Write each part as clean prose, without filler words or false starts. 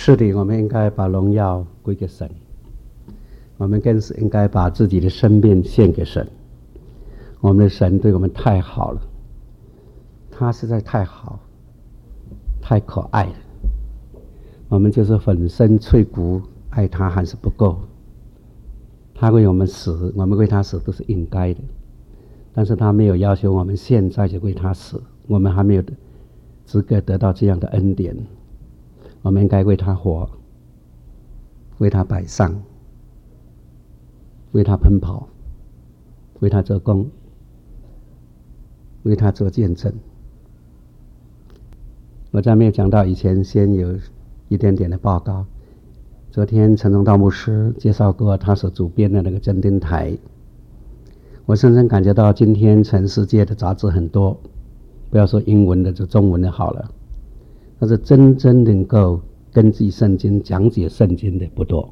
是的，我们应该把荣耀归给神，我们更是应该把自己的生命献给神。我们的神对我们太好了，他实在太好，太可爱了。我们就是粉身碎骨爱他还是不够。他为我们死，我们为他死都是应该的，但是他没有要求我们现在就为他死，我们还没有资格得到这样的恩典。我们应该为他活，为他摆上，为他奔跑，为他做工，为他做见证。我在没有讲到以前，先有一点点的报告。昨天陈宗道牧师介绍过他所主编的那个真灯台，我深深感觉到今天全世界的杂志很多，不要说英文的，就中文的好了，但是真正能够根据圣经讲解圣经的不多。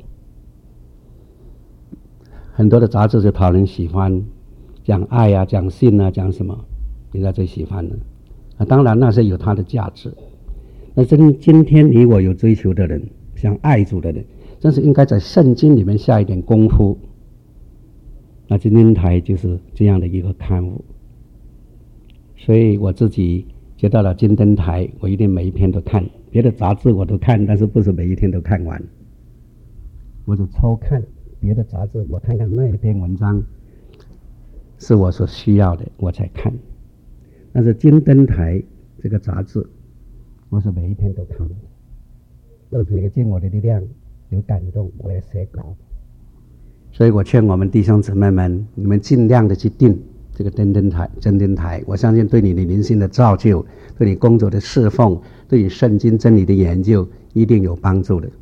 很多的杂志就讨人喜欢讲爱啊，讲性啊，讲什么人家最喜欢的当然那是有它的价值。那今天你我有追求的人，想爱主的人，真是应该在圣经里面下一点功夫。那真灯台就是这样的一个刊物，所以我自己接到了金灯台，我一定每一篇都看。别的杂志我都看，但是不是每一天都看完，我就抽看别的杂志，我看看那一篇文章是我所需要的我才看。但是金灯台这个杂志我是每一篇都看的，都是尽我的力量，有感动我也写稿。所以我劝我们弟兄姊妹们，你们尽量的去订这个真灯台，我相信对你的灵性的造就，对你工作的侍奉，对你圣经真理的研究一定有帮助的。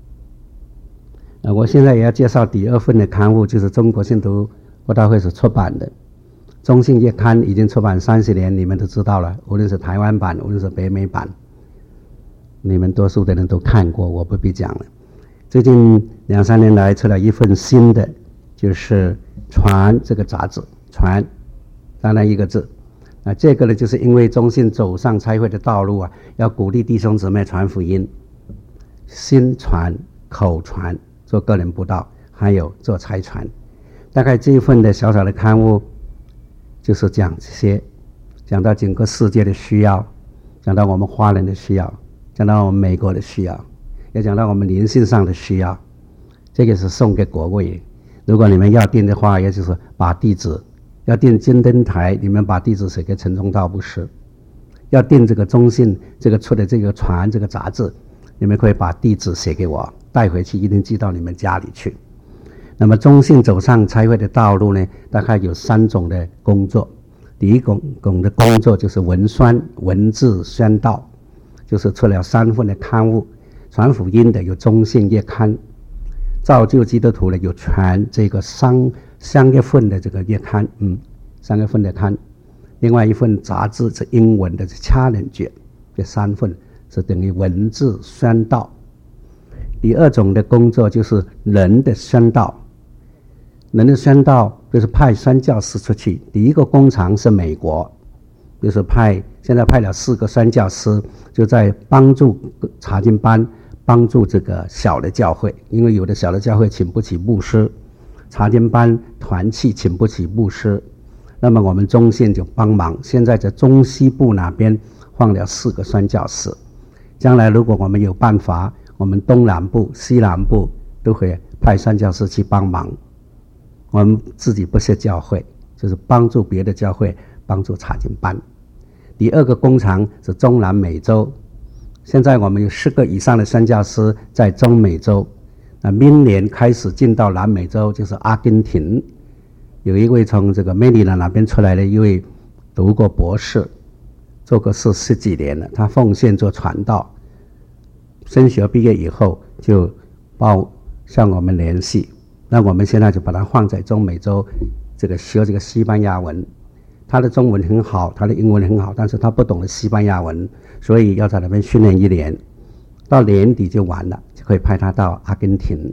我现在也要介绍第二份的刊物，就是中国信徒布道会所出版的中信月刊，已经出版30年，你们都知道了，无论是台湾版，无论是北美版，你们多数的人都看过，我不必讲了。最近2-3年来出了一份新的，就是传这个杂志，传当然一个字。这个呢，就是因为中信走上差会的道路要鼓励弟兄姊妹传福音，心传、口传，做个人布道，还有做差传。大概这一份的小小的刊物，就是讲这些，讲到整个世界的需要，讲到我们华人的需要，讲到我们美国的需要，也讲到我们灵性上的需要。这个是送给各位，如果你们要订的话，也就是把地址，要订金灯台，你们把地址写给陈宗道牧师；要订这个中信这个出的这个传这个杂志，你们可以把地址写给我，带回去一定寄到你们家里去。那么中信走上差会的道路呢，大概有3种的工作。第一种的工作就是文字宣道，就是出了3份的刊物，传福音的有中信月刊，造就基督徒的有传这个3月份的这个月刊，3月份的刊，另外一份杂志是英文的是 Challenge， 这3份是等于文字宣道。第二种的工作就是人的宣道，人的宣道就是派宣教师出去。第一个工厂是美国，就是现在派了4个宣教师，就在帮助查经班，帮助这个小的教会，因为有的小的教会请不起牧师，查经班团契请不起牧师，那么我们中信就帮忙，现在在中西部那边放了4个宣教师。将来如果我们有办法，我们东南部、西南部都会派宣教师去帮忙。我们自己不是教会，就是帮助别的教会，帮助查经班。第二个工厂是中南美洲，现在我们有10个以上的宣教师在中美洲。明年开始进到南美洲，就是阿根廷，有一位从这个梅里兰那边出来的一位读过博士，做过事10几年了，他奉献做传道，升学毕业以后就向我们联系，那我们现在就把它放在中美洲，学这个西班牙文。他的中文很好，他的英文很好，但是他不懂得西班牙文，所以要在那边训练1年，到年底就完了，就可以派他到阿根廷。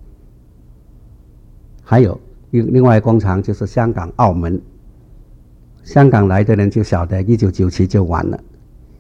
还有另外一个工厂就是香港、澳门，香港来的人就晓得1997就完了，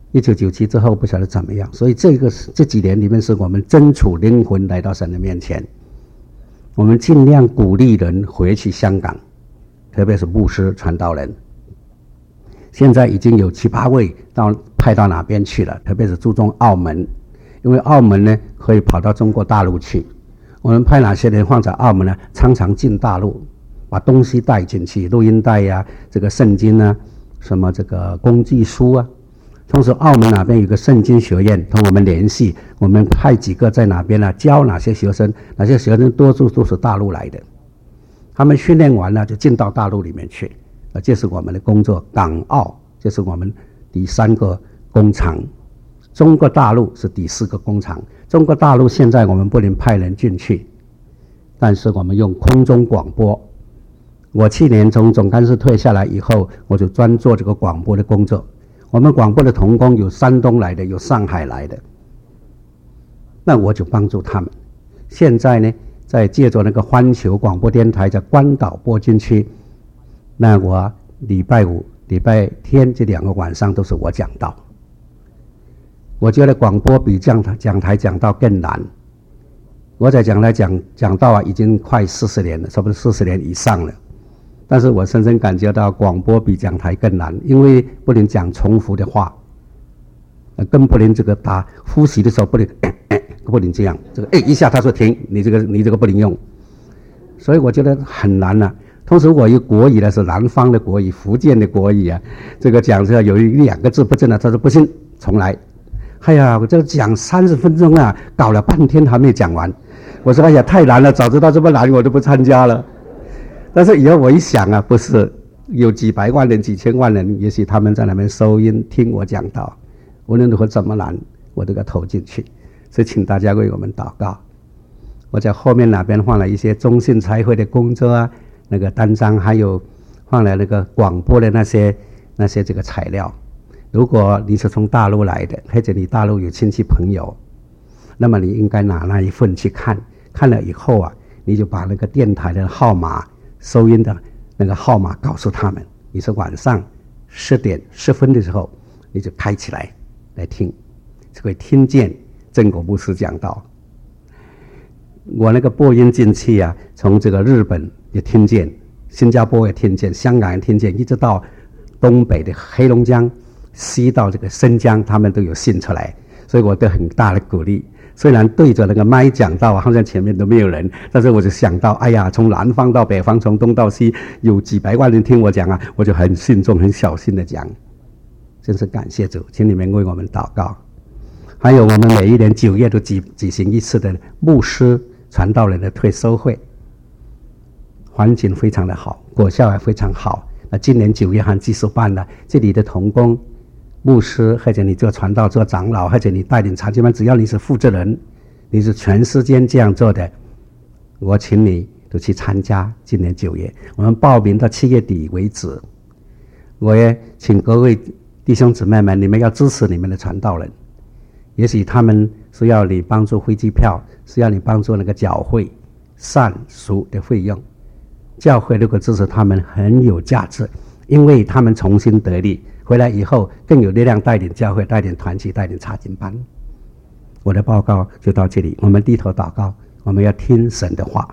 1997之后不晓得怎么样，所以这几年里面是我们争取灵魂来到神的面前，我们尽量鼓励人回去香港，特别是牧师传道人。现在已经有7、8位派到哪边去了，特别是注重澳门，因为澳门呢可以跑到中国大陆去。我们派哪些人放在澳门呢？常常进大陆，把东西带进去，录音带呀、这个圣经啊，什么这个工具书啊。同时澳门那边有个圣经学院，同我们联系，我们派几个在哪边呢，教哪些学生，哪些学生多数都是大陆来的，他们训练完了就进到大陆里面去，这是我们的工作。港澳这是我们第3个工厂，中国大陆是第4个工厂。中国大陆现在我们不能派人进去，但是我们用空中广播。我去年从总干事退下来以后，我就专做这个广播的工作。我们广播的同工有山东来的，有上海来的，那我就帮助他们。现在呢，在借着那个环球广播电台在关岛播金区，那我礼拜五、礼拜天这2个晚上都是我讲道。我觉得广播比讲台讲道更难。我在讲台讲道啊，已经快40年了，差不多40年以上了。但是我深深感觉到广播比讲台更难，因为不能讲重复的话，更不能这个打呼吸的时候不能这样，这个一下他说停，你这个不能用，所以我觉得很难啊。同时我有国语呢，是南方的国语，福建的国语啊，这个讲这有1、2个字不正了，他说不行，重来。哎呀，我这讲30分钟啊，搞了半天还没讲完。我说哎呀，太难了，早知道这么难我都不参加了。但是以后我一想啊，不是有几百万人、几千万人，也许他们在那边收音听我讲道，无论如何怎么难，我都要投进去。所以请大家为我们祷告。我在后面那边放了一些中信差会的工作啊，那个单张，还有放了那个广播的那些这个材料。如果你是从大陆来的，或者你大陆有亲戚朋友，那么你应该拿那一份去看，看了以后啊，你就把那个电台的号码、收音的那个号码告诉他们，你是晚上10点10分的时候，你就开起来听，就会听见真果牧师讲道。我那个播音进去啊，从这个日本也听见，新加坡也听见，香港也听见，一直到东北的黑龙江，西到这个新疆，他们都有信出来，所以我都很大的鼓励。虽然对着那个麦讲道，好像前面都没有人，但是我就想到，哎呀，从南方到北方，从东到西，有几百万人听我讲啊，我就很慎重、很小心的讲。真是感谢主，请你们为我们祷告。还有我们每一年9月都举行一次的牧师传道人的退休会，环境非常的好，果效也非常好。那今年9月还继续办了，这里的同工、牧师，或者你做传道、做长老，或者你带领长期班，只要你是负责人，你是全时间这样做的，我请你都去参加。今年9月，我们报名到7月底为止。我也请各位弟兄姊妹们，你们要支持你们的传道人。也许他们需要你帮助飞机票，需要你帮助那个教会善赎的费用。教会如果支持他们很有价值，因为他们重新得力，回来以后更有力量带领教会、带领团契、带领查经班。我的报告就到这里，我们低头祷告，我们要听神的话。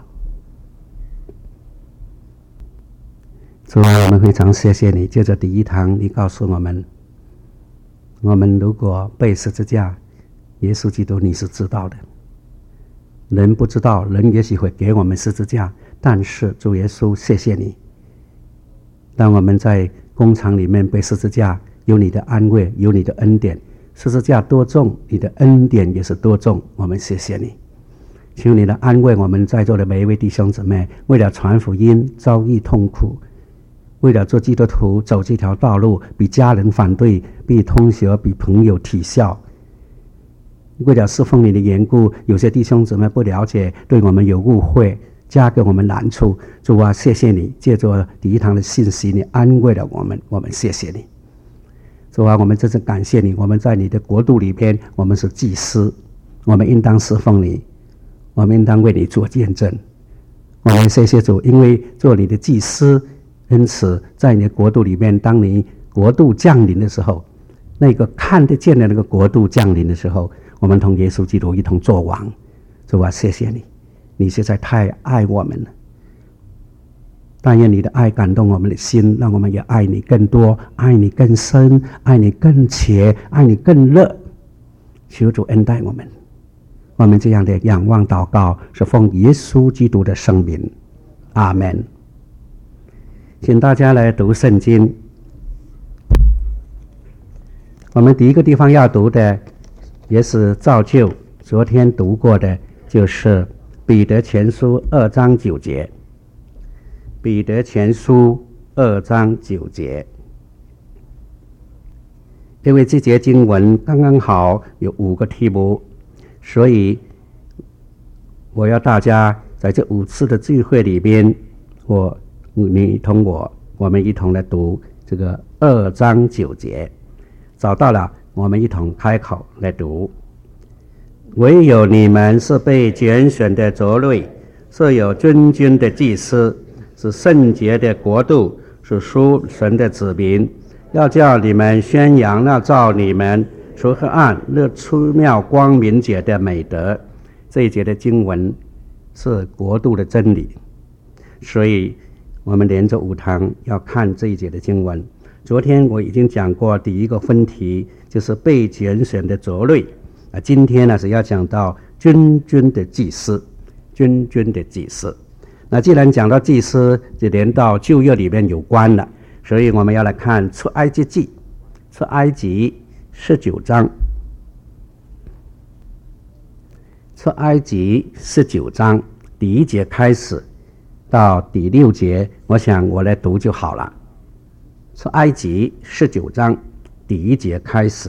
主啊，我们非常谢谢你，借着第一堂你告诉我们，我们如果背十字架，耶稣基督你是知道的，人不知道，人也许会给我们十字架，但是主耶稣谢谢你，当我们在工厂里面背十字架，有你的安慰，有你的恩典，十字架多重，你的恩典也是多重，我们谢谢你。求你的安慰我们在座的每一位弟兄姊妹，为了传福音遭遇痛苦，为了做基督徒走这条道路，比家人反对，比同学比朋友取笑，为了侍奉你的缘故，有些弟兄姊妹不了解，对我们有误会，加给我们难处。主啊，谢谢你借着第一堂的信息，你安慰了我们，我们谢谢你。主啊，我们真是感谢你，我们在你的国度里边，我们是祭司，我们应当侍奉你，我们应当为你做见证。我们谢谢主，因为做你的祭司，因此在你的国度里面，当你国度降临的时候， 那个看得见的那个国度降临的时候，我们同耶稣基督一同作王。主啊，谢谢你，你实在太爱我们了。但愿你的爱感动我们的心，让我们也爱你更多，爱你更深，爱你更切，爱你更热。求主恩待我们。我们这样的仰望祷告，是奉耶稣基督的圣名，阿们。请大家来读圣经。我们第一个地方要读的，也是照旧昨天读过的，就是彼得前书2章9节。彼得前书2章9节。因为这节经文刚刚好有5个题目，所以我要大家在这5次的聚会里边，你同我们一同来读这个2章9节。找到了，我们一同开口来读。唯有你们是被拣选的族类，是有君尊的祭司，是圣洁的国度，是属神的子民，要叫你们宣扬那照你们出黑暗日出妙光明者的美德。这一节的经文是国度的真理，所以我们连着5堂要看这一节的经文。昨天我已经讲过第一个分题，就是被拣选的族类。今天呢是要讲到君尊的祭司，君尊的祭司。那既然讲到祭司，就连到旧约里面有关了，所以我们要来看出埃及记，出埃及19章，出埃及19章第1节开始到第6节，我想我来读就好了。出埃及19章第1节开始。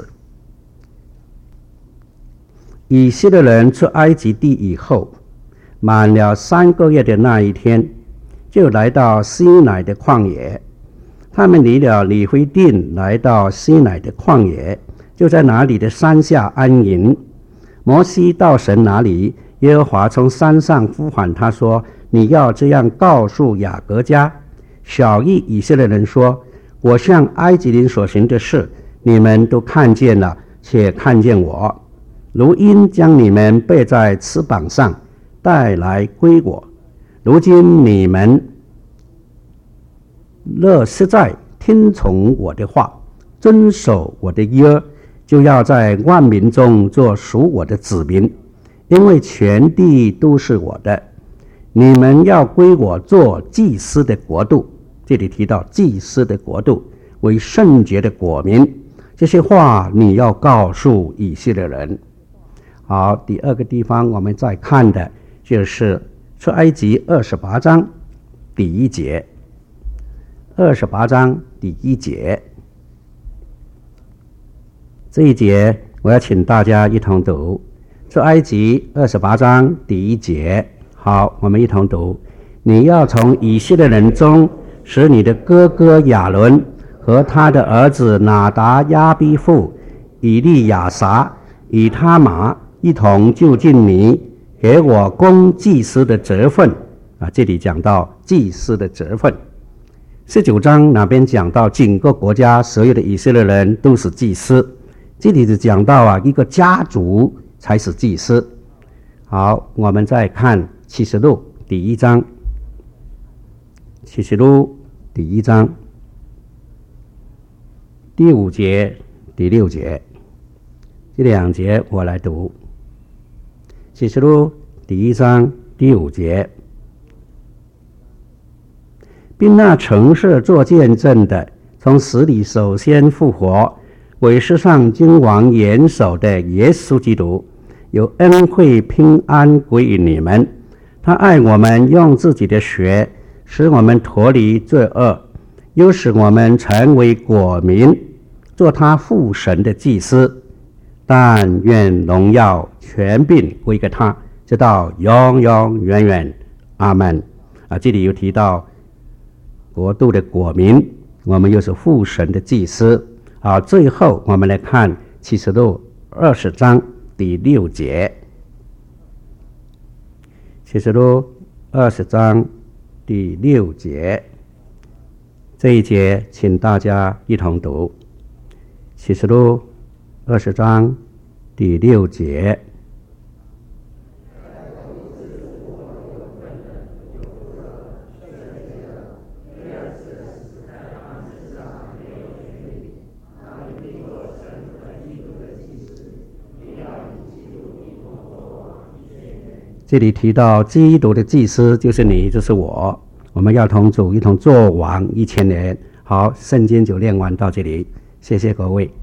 以色列人出埃及地以后，满了3个月的那一天，就来到西乃的旷野。他们离了里非定，来到西乃的旷野，就在那里的山下安营。摩西到神那里，耶和华从山上呼喊他说：你要这样告诉雅各家，小谕以色列人说，我向埃及人所行的事，你们都看见了，且看见我。如鹰将你们背在翅膀上，带来归我。如今你们若实在听从我的话，遵守我的约，就要在万民中做属我的子民，因为全地都是我的。你们要归我做祭司的国度，这里提到祭司的国度，为圣洁的国民。这些话你要告诉以色列人。好，第2个地方我们再看的就是出埃及28章第1节。28章第1节，这一节我要请大家一同读。出埃及28章第1节，好，我们一同读。你要从以色列人中使你的哥哥亚伦和他的儿子拿达、亚比户、以利亚撒、以他玛一同就近你，给我供祭司的职分。这里讲到祭司的职分。19章那边讲到整个国家所有的以色列人都是祭司，这里是讲到一个家族才是祭司。好，我们再看启示录第1章，启示录第1章第5节、第6节，这2节我来读。启示录第1章第5节，并那城市做见证的，从死里首先复活，为世上君王元首的耶稣基督，有恩惠平安归于你们。他爱我们，用自己的血使我们脱离罪恶，又使我们成为国民，做他父神的祭司。但愿荣耀权柄归给他，直到永永远远。阿们。这里又提到国度的国民，我们又是父神的祭司。最后我们来看启示录20章第6节。启示录20章第6节，这一节请大家一同读。 启示录20章第6节。这里提到基督的祭司就是你，就是我，我们要同主一同作王1000年。好，圣经就念完到这里，谢谢各位。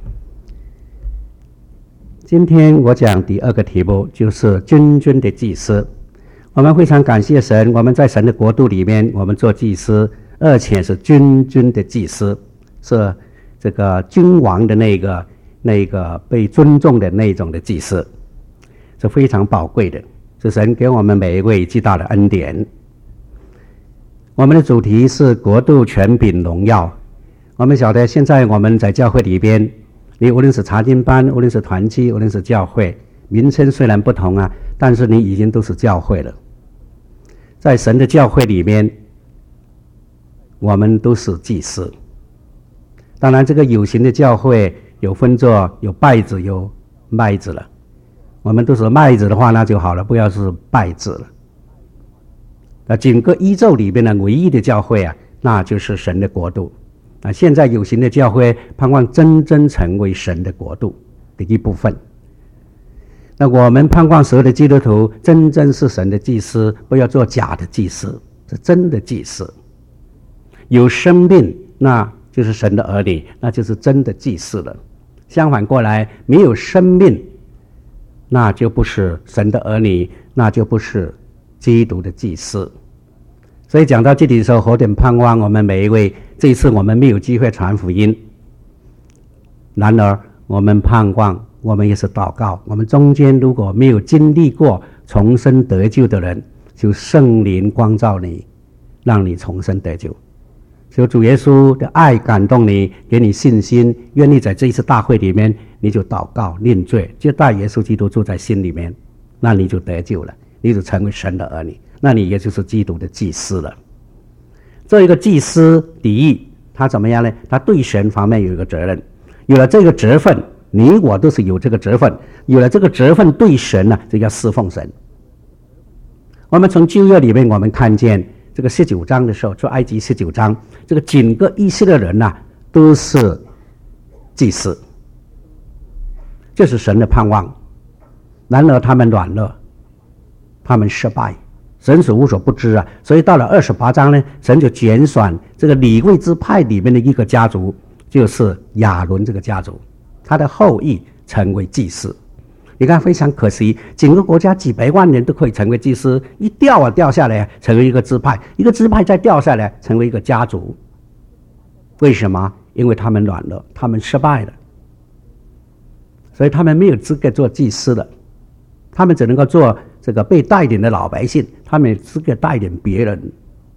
今天我讲第2个题目，就是君尊的祭司。我们非常感谢神，我们在神的国度里面，我们做祭司，而且是君尊的祭司，是这个君王的那个被尊重的那种的祭司，是非常宝贵的，是神给我们每一位极大的恩典。我们的主题是国度、权柄、荣耀。我们晓得现在我们在教会里边，你无论是查经班，无论是团契，无论是教会，名称虽然不同啊，但是你已经都是教会了。在神的教会里面，我们都是祭司。当然这个有形的教会有分作有稗子有麦子了，我们都是麦子的话那就好了，不要是稗子了。那整个宇宙里面的唯一的教会啊，那就是神的国度。现在有形的教会盼望真正成为神的国度的一部分。那我们盼望所有的基督徒真正是神的祭司，不要做假的祭司，是真的祭司。有生命那就是神的儿女，那就是真的祭司了。相反过来，没有生命那就不是神的儿女，那就不是基督的祭司。所以讲到这里的时候，何等盼望我们每一位，这一次我们没有机会传福音，然而我们盼望，我们也是祷告，我们中间如果没有经历过重生得救的人，就圣灵光照你，让你重生得救。就主耶稣的爱感动你，给你信心，愿意在这一次大会里面，你就祷告认罪，就带耶稣基督住在心里面，那你就得救了，你就成为神的儿女，那你也就是基督的祭司了。这一个祭司第一，他怎么样呢？他对神方面有一个责任，有了这个职分，你我都是有这个职分，有了这个职分对神呢，就叫侍奉神。我们从旧约里面我们看见这个19章的时候，出埃及19章，这个整个以色列人啊，都是祭司，这是神的盼望。然而他们软弱，他们失败，神是无所不知啊。所以到了28章呢，神就拣选这个利未支派里面的一个家族，就是亚伦这个家族，他的后裔成为祭司。你看非常可惜，整个国家几百万人都可以成为祭司，一掉下来成为一个支派，一个支派再掉下来成为一个家族。为什么？因为他们软弱，他们失败了，所以他们没有资格做祭司了，他们只能够做这个被带领的老百姓，他们有资格带领别人。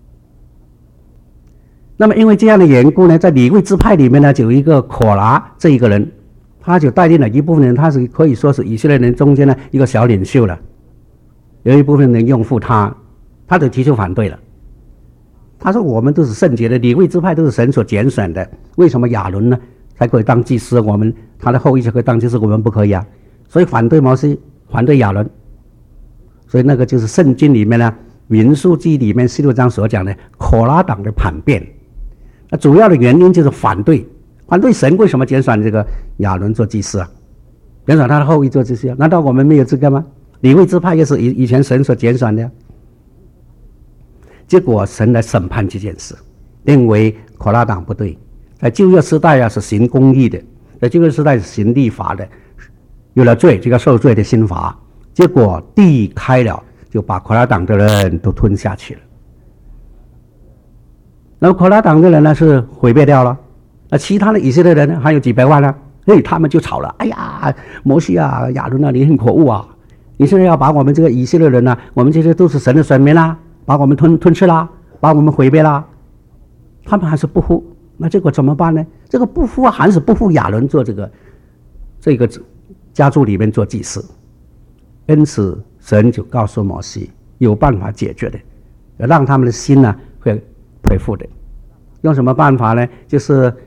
那么因为这样的缘故呢，在利未支派里面呢，就有一个可拉这一个人，他就带领了一部分人，他是可以说是以色列人中间的一个小领袖了。有一部分人拥护他，他就提出反对了。他说我们都是圣洁的，利未支派都是神所拣选的，为什么亚伦呢才可以当祭司，我们他的后裔才可以当祭司，我们不可以啊？所以反对摩西，反对亚伦。所以那个就是圣经里面呢，民数记里面16章所讲的可拉党的叛变。那主要的原因就是反对神，为什么拣选这个亚伦做祭司啊？拣选他的后裔做祭司啊？难道我们没有资格吗？利未支派也是以前神所拣选的呀。结果神来审判这件事，认为可拉党不对，在旧约时代啊是行公义的，在旧约时代是行律法的，有了罪就要受罪的刑罚。结果地开了，就把可拉党的人都吞下去了。然后可拉党的人呢是毁灭掉了，那其他的以色列人还有几百万呢，他们就吵了，哎呀，摩西啊，亚伦啊，你很可恶啊，你现在要把我们这个以色列人啊，我们这些都是神的选民啦，把我们吞吃啦，把我们毁灭啦。他们还是不服，那结果怎么办呢？这个不服啊，还是不服亚伦做这个家族里面做祭司。因此神就告诉摩西有办法解决的，让他们的心呢会恢复的。用什么办法呢？就是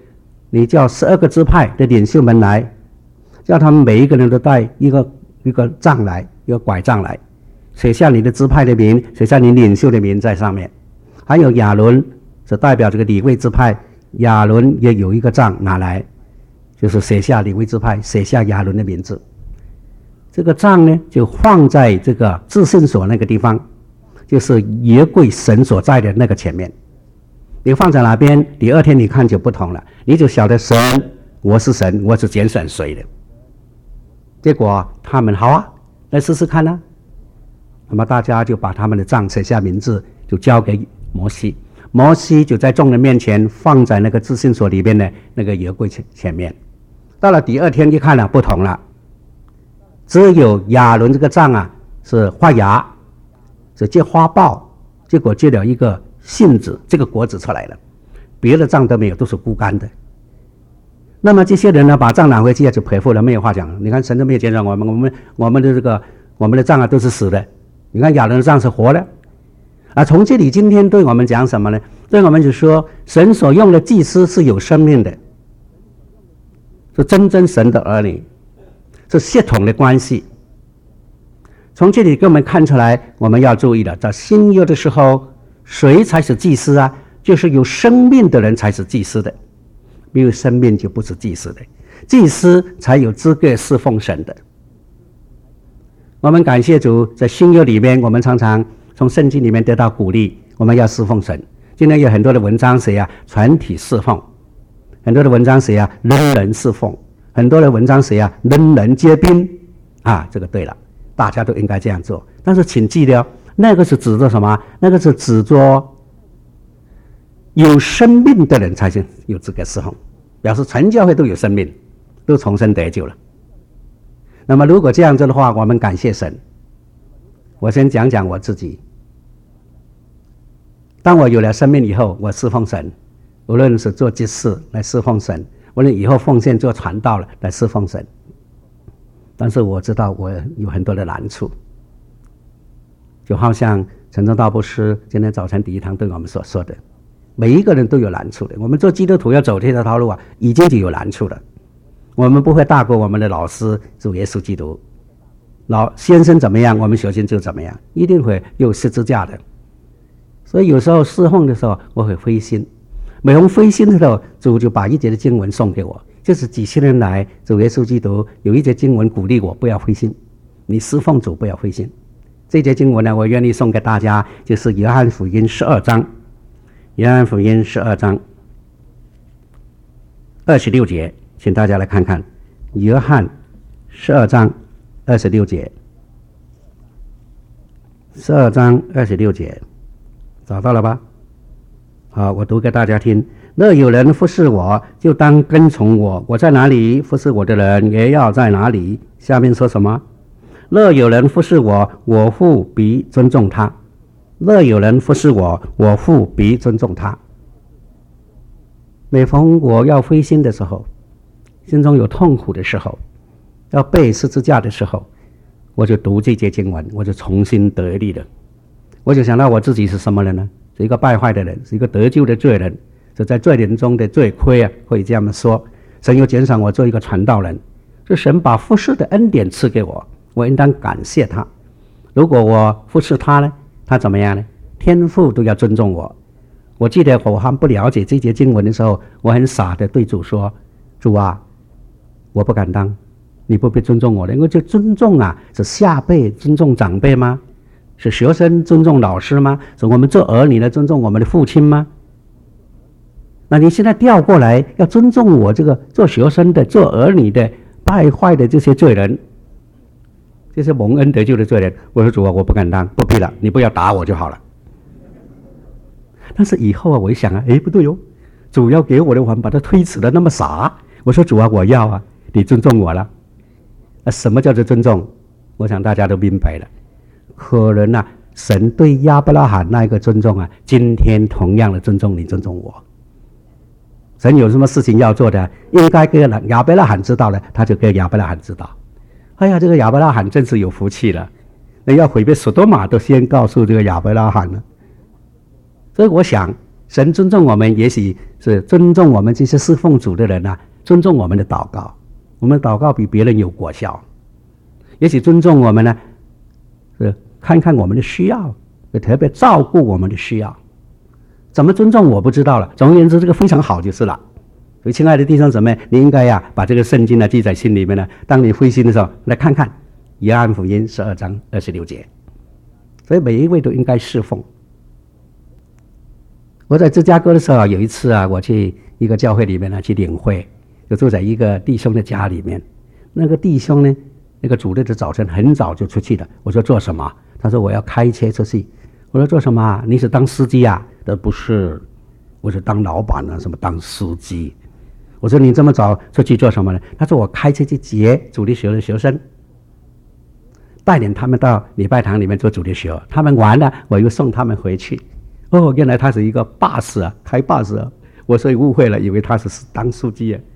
你叫12个支派的领袖们来，叫他们每一个人都带一个杖来，一个拐杖来，写下你的支派的名，写下你领袖的名在上面。还有亚伦是代表这个利未支派，亚伦也有一个杖拿来，就是写下利未支派，写下亚伦的名字。这个杖呢，就放在这个至圣所那个地方，就是约柜神所在的那个前面。你放在哪边，第二天你看就不同了，你就晓得神，我是神，我是拣选谁的。结果他们好啊，来试试看啊。那么大家就把他们的杖写下名字，就交给摩西。摩西就在众人面前放在那个至圣所里边的那个约柜前面。到了第二天一看了，不同了。只有亚伦这个杖啊是发芽，是结花苞，结果结了一个杏子，这个果子出来了，别的杖都没有，都是枯干的。那么这些人呢，把杖拿回去就赔付了，没有话讲。你看神都没有拣选我们的杖啊都是死的，你看亚伦的杖是活的。从这里今天对我们讲什么呢？对我们就说神所用的祭司是有生命的，是真正神的儿女，是血统的关系。从这里给我们看出来，我们要注意的，在新约的时候，谁才是祭司啊？就是有生命的人才是祭司的，没有生命就不是祭司的。祭司才有资格侍奉神的。我们感谢主，在新约里面，我们常常从圣经里面得到鼓励，我们要侍奉神。今天有很多的文章写全体侍奉，很多的文章写人人侍奉，很多的文章写人人皆兵这个对了，大家都应该这样做。但是请记得那个是指着什么？那个是指着有生命的人才是有资格侍奉，表示全教会都有生命，都重生得救了。那么如果这样做的话，我们感谢神。我先讲讲我自己。当我有了生命以后，我侍奉神，无论是做祭司来侍奉神，无论以后奉献做传道了来侍奉神。但是我知道我有很多的难处，就好像陈忠道牧师今天早晨第一堂对我们所说的，每一个人都有难处的。我们做基督徒要走这条道路已经就有难处了。我们不会大过我们的老师主耶稣基督，老先生怎么样，我们学生就怎么样，一定会有十字架的。所以有时候侍奉的时候我会灰心，每逢灰心的时候，主就把一节的经文送给我，就是几千年来主耶稣基督有一节经文鼓励我不要灰心，你侍奉主不要灰心。这节经文呢，我愿意送给大家，就是约翰福音12章，约翰福音12章26节，请大家来看看约翰12章26节，12章26节，找到了吧？好，我读给大家听。若有人服侍我，就当跟从我，我在哪里，服侍我的人也要在哪里。下面说什么？若有人服侍我，我父必尊重他。若有人服侍我，我父必尊重他。每逢我要灰心的时候，心中有痛苦的时候，要背十字架的时候，我就读这节经文，我就重新得力了。我就想到我自己是什么人呢？是一个败坏的人，是一个得救的罪人，是在罪人中的罪魁可以这样说。神又拣选我做一个传道人，是神把服侍的恩典赐给我，我应当感谢他。如果我服侍他呢，他怎么样呢？天父都要尊重我。我记得我还不了解这节经文的时候，我很傻的对主说：主啊，我不敢当，你不必尊重我的。因为这尊重是下辈尊重长辈吗？是学生尊重老师吗？是我们做儿女的尊重我们的父亲吗？那你现在调过来要尊重我这个做学生的、做儿女的、败坏的这些罪人，这些蒙恩得救的罪人。我说主啊，我不敢当，不必了，你不要打我就好了。但是以后我一想不对哦，主要给我的，我把他推辞的那么傻。我说主啊，我要你尊重我了。什么叫做尊重？我想大家都明白了。可能神对亚伯拉罕那一个尊重今天同样的尊重你，尊重我。神有什么事情要做的，应该给亚伯拉罕知道了，他就给亚伯拉罕知道。哎呀，这个亚伯拉罕真是有福气了，那要毁灭索多玛都先告诉这个亚伯拉罕了。所以我想， 神尊重我们，也许是尊重我们这些侍奉主的人啊，尊重我们的祷告，我们的祷告比别人有果效。也许尊重我们呢，是看看我们的需要，特别照顾我们的需要。怎么尊重我不知道了，总而言之，这个非常好就是了。所以，亲爱的弟兄姊妹，你应该呀把这个圣经呢记在心里面呢。当你灰心的时候，来看看约翰福音12章26节。所以每一位都应该侍奉。我在芝加哥的时候，有一次啊，我去一个教会里面呢去领会，就住在一个弟兄的家里面。那个弟兄呢，那个主日的早晨很早就出去了。我说做什么？他说我要开车出去。我说做什么啊？你是当司机啊？他说不是，我是当老板啊，什么当司机？我说你这么早出去做什么呢？他说我开车去接主日学的学生，带领他们到礼拜堂里面做主日学，他们完了我又送他们回去。哦，原来他是一个巴士啊，开巴士啊，我所以误会了，以为他是当司机啊。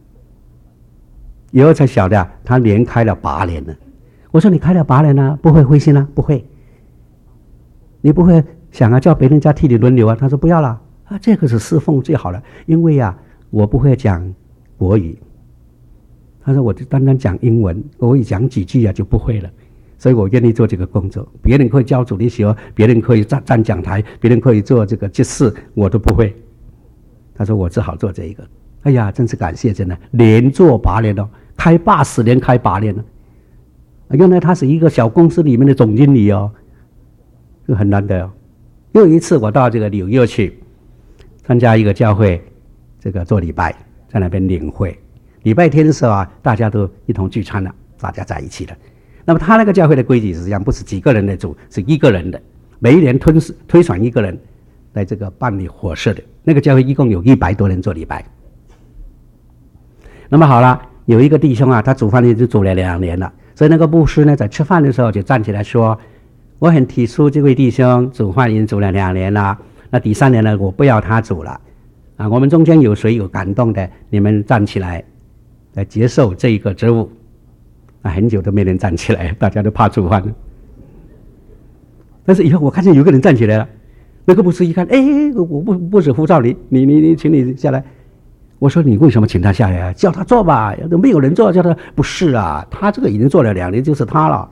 以后才晓得他连开了8年了。我说你开了8年了，不会灰心啊？不会。你不会想叫别人家替你轮流啊？他说不要了啊，这个是侍奉最好了，因为我不会讲国语。他说我就单单讲英文，国语讲几句就不会了，所以我愿意做这个工作。别人可以教主日学，别人可以站讲台，别人可以做这个祭祀，我都不会。他说我只好做这一个。哎呀，真是感谢，真的连做8年了，开80年，开8年了。原来他是一个小公司里面的总经理哦，这很难得哦。又一次我到这个纽约去参加一个教会，这个做礼拜，在那边领会。礼拜天的时候大家都一同聚餐了，大家在一起了。那么他那个教会的规矩是这样，不是几个人的组，是1个人的，每一年推选1个人来这个办理伙食的。那个教会一共有100多人做礼拜。那么好了，有一个弟兄他煮饭就煮了2年了，所以那个牧师呢，在吃饭的时候就站起来说：“我很体恤这位弟兄，煮饭已经煮了2年了，那第3年呢，我不要他煮了啊！我们中间有谁有感动的，你们站起来来接受这一个职务。”很久都没人站起来，大家都怕煮饭了。但是以后我看见有个人站起来了，那个牧师一看，我不是呼召你，请你下来。我说你为什么请他下来啊？叫他做吧，都没有人做，叫他不是啊，他这个已经做了2年，就是他了。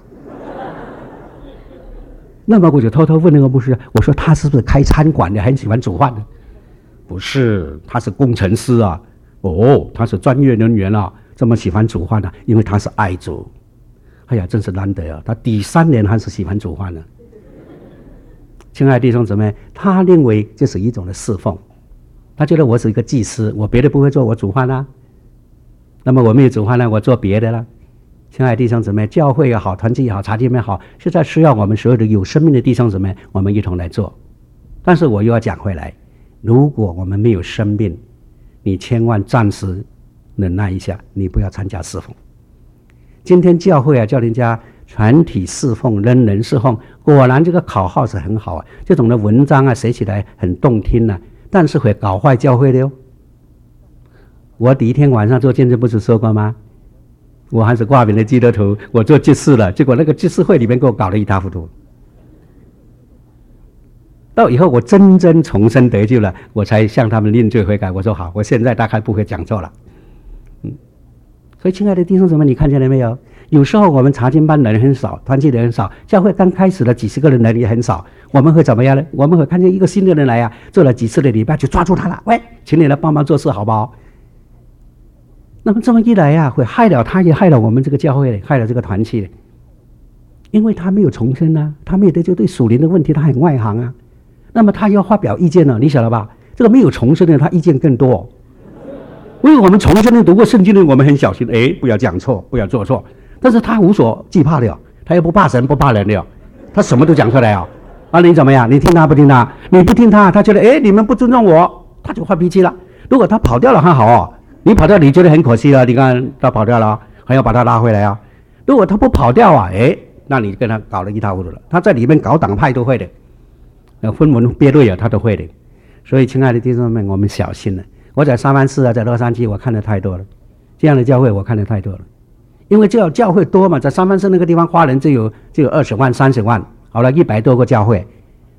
那么我就偷偷问那个牧师，我说他是不是开餐馆的，很喜欢煮饭的？不是，他是工程师啊。哦，他是专业人员啊，这么喜欢煮饭啊，因为他是爱煮。哎呀，真是难得啊！他第3年还是喜欢煮饭呢。亲爱的弟兄姊妹，他认为这是一种的侍奉。他觉得我是一个祭司，我别的不会做，我煮饭啊。那么我没有煮饭呢，我做别的啦。亲爱的弟兄姊妹，教会也好，团契也好，茶经也好，现在需要我们所有的有生命的弟兄姊妹，我们一同来做。但是我又要讲回来，如果我们没有生命，你千万暂时忍耐一下，你不要参加侍奉。今天教会叫人家全体侍奉，人人侍奉，果然这个口号是很好啊，这种的文章写起来很动听啊，但是会搞坏教会的哟。我第1天晚上做见证不是说过吗？我还是挂名的基督徒，我做祭祀了，结果那个祭祀会里面给我搞得一塌糊涂。到以后我真正重生得救了，我才向他们认罪悔改。我说好，我现在大概不会讲错了。所以亲爱的弟兄姊妹，你看见了没有？有时候我们查经班的人很少，团契的人很少，教会刚开始的几十个人的人也很少，我们会怎么样呢？我们会看见一个新的人来做了几次的礼拜就抓住他了，喂，请你来帮忙做事好不好？那么这么一来会害了他，也害了我们这个教会，害了这个团契，因为他没有重生啊，他没有得救，对属灵的问题他很外行啊。那么他要发表意见了，你晓得吧？这个没有重生的他意见更多。因为我们重生的读过圣经的，我们很小心，不要讲错，不要做错。但是他无所惧怕的，他又不怕神不怕人的，他什么都讲出来你怎么样？你听他不听他？你不听他，他觉得你们不尊重我，他就发脾气了。如果他跑掉了还好你跑掉你觉得很可惜了，你看他跑掉了还要把他拉回来如果他不跑掉那你跟他搞得一塌糊涂了。他在里面搞党派都会的，分门别类他都会的。所以亲爱的弟兄们，我们小心了。我在三藩市在洛杉矶我看的太多了，这样的教会我看的太多了。因为教会多嘛，在三藩市那个地方花人就有20万30万，好了100多个教会，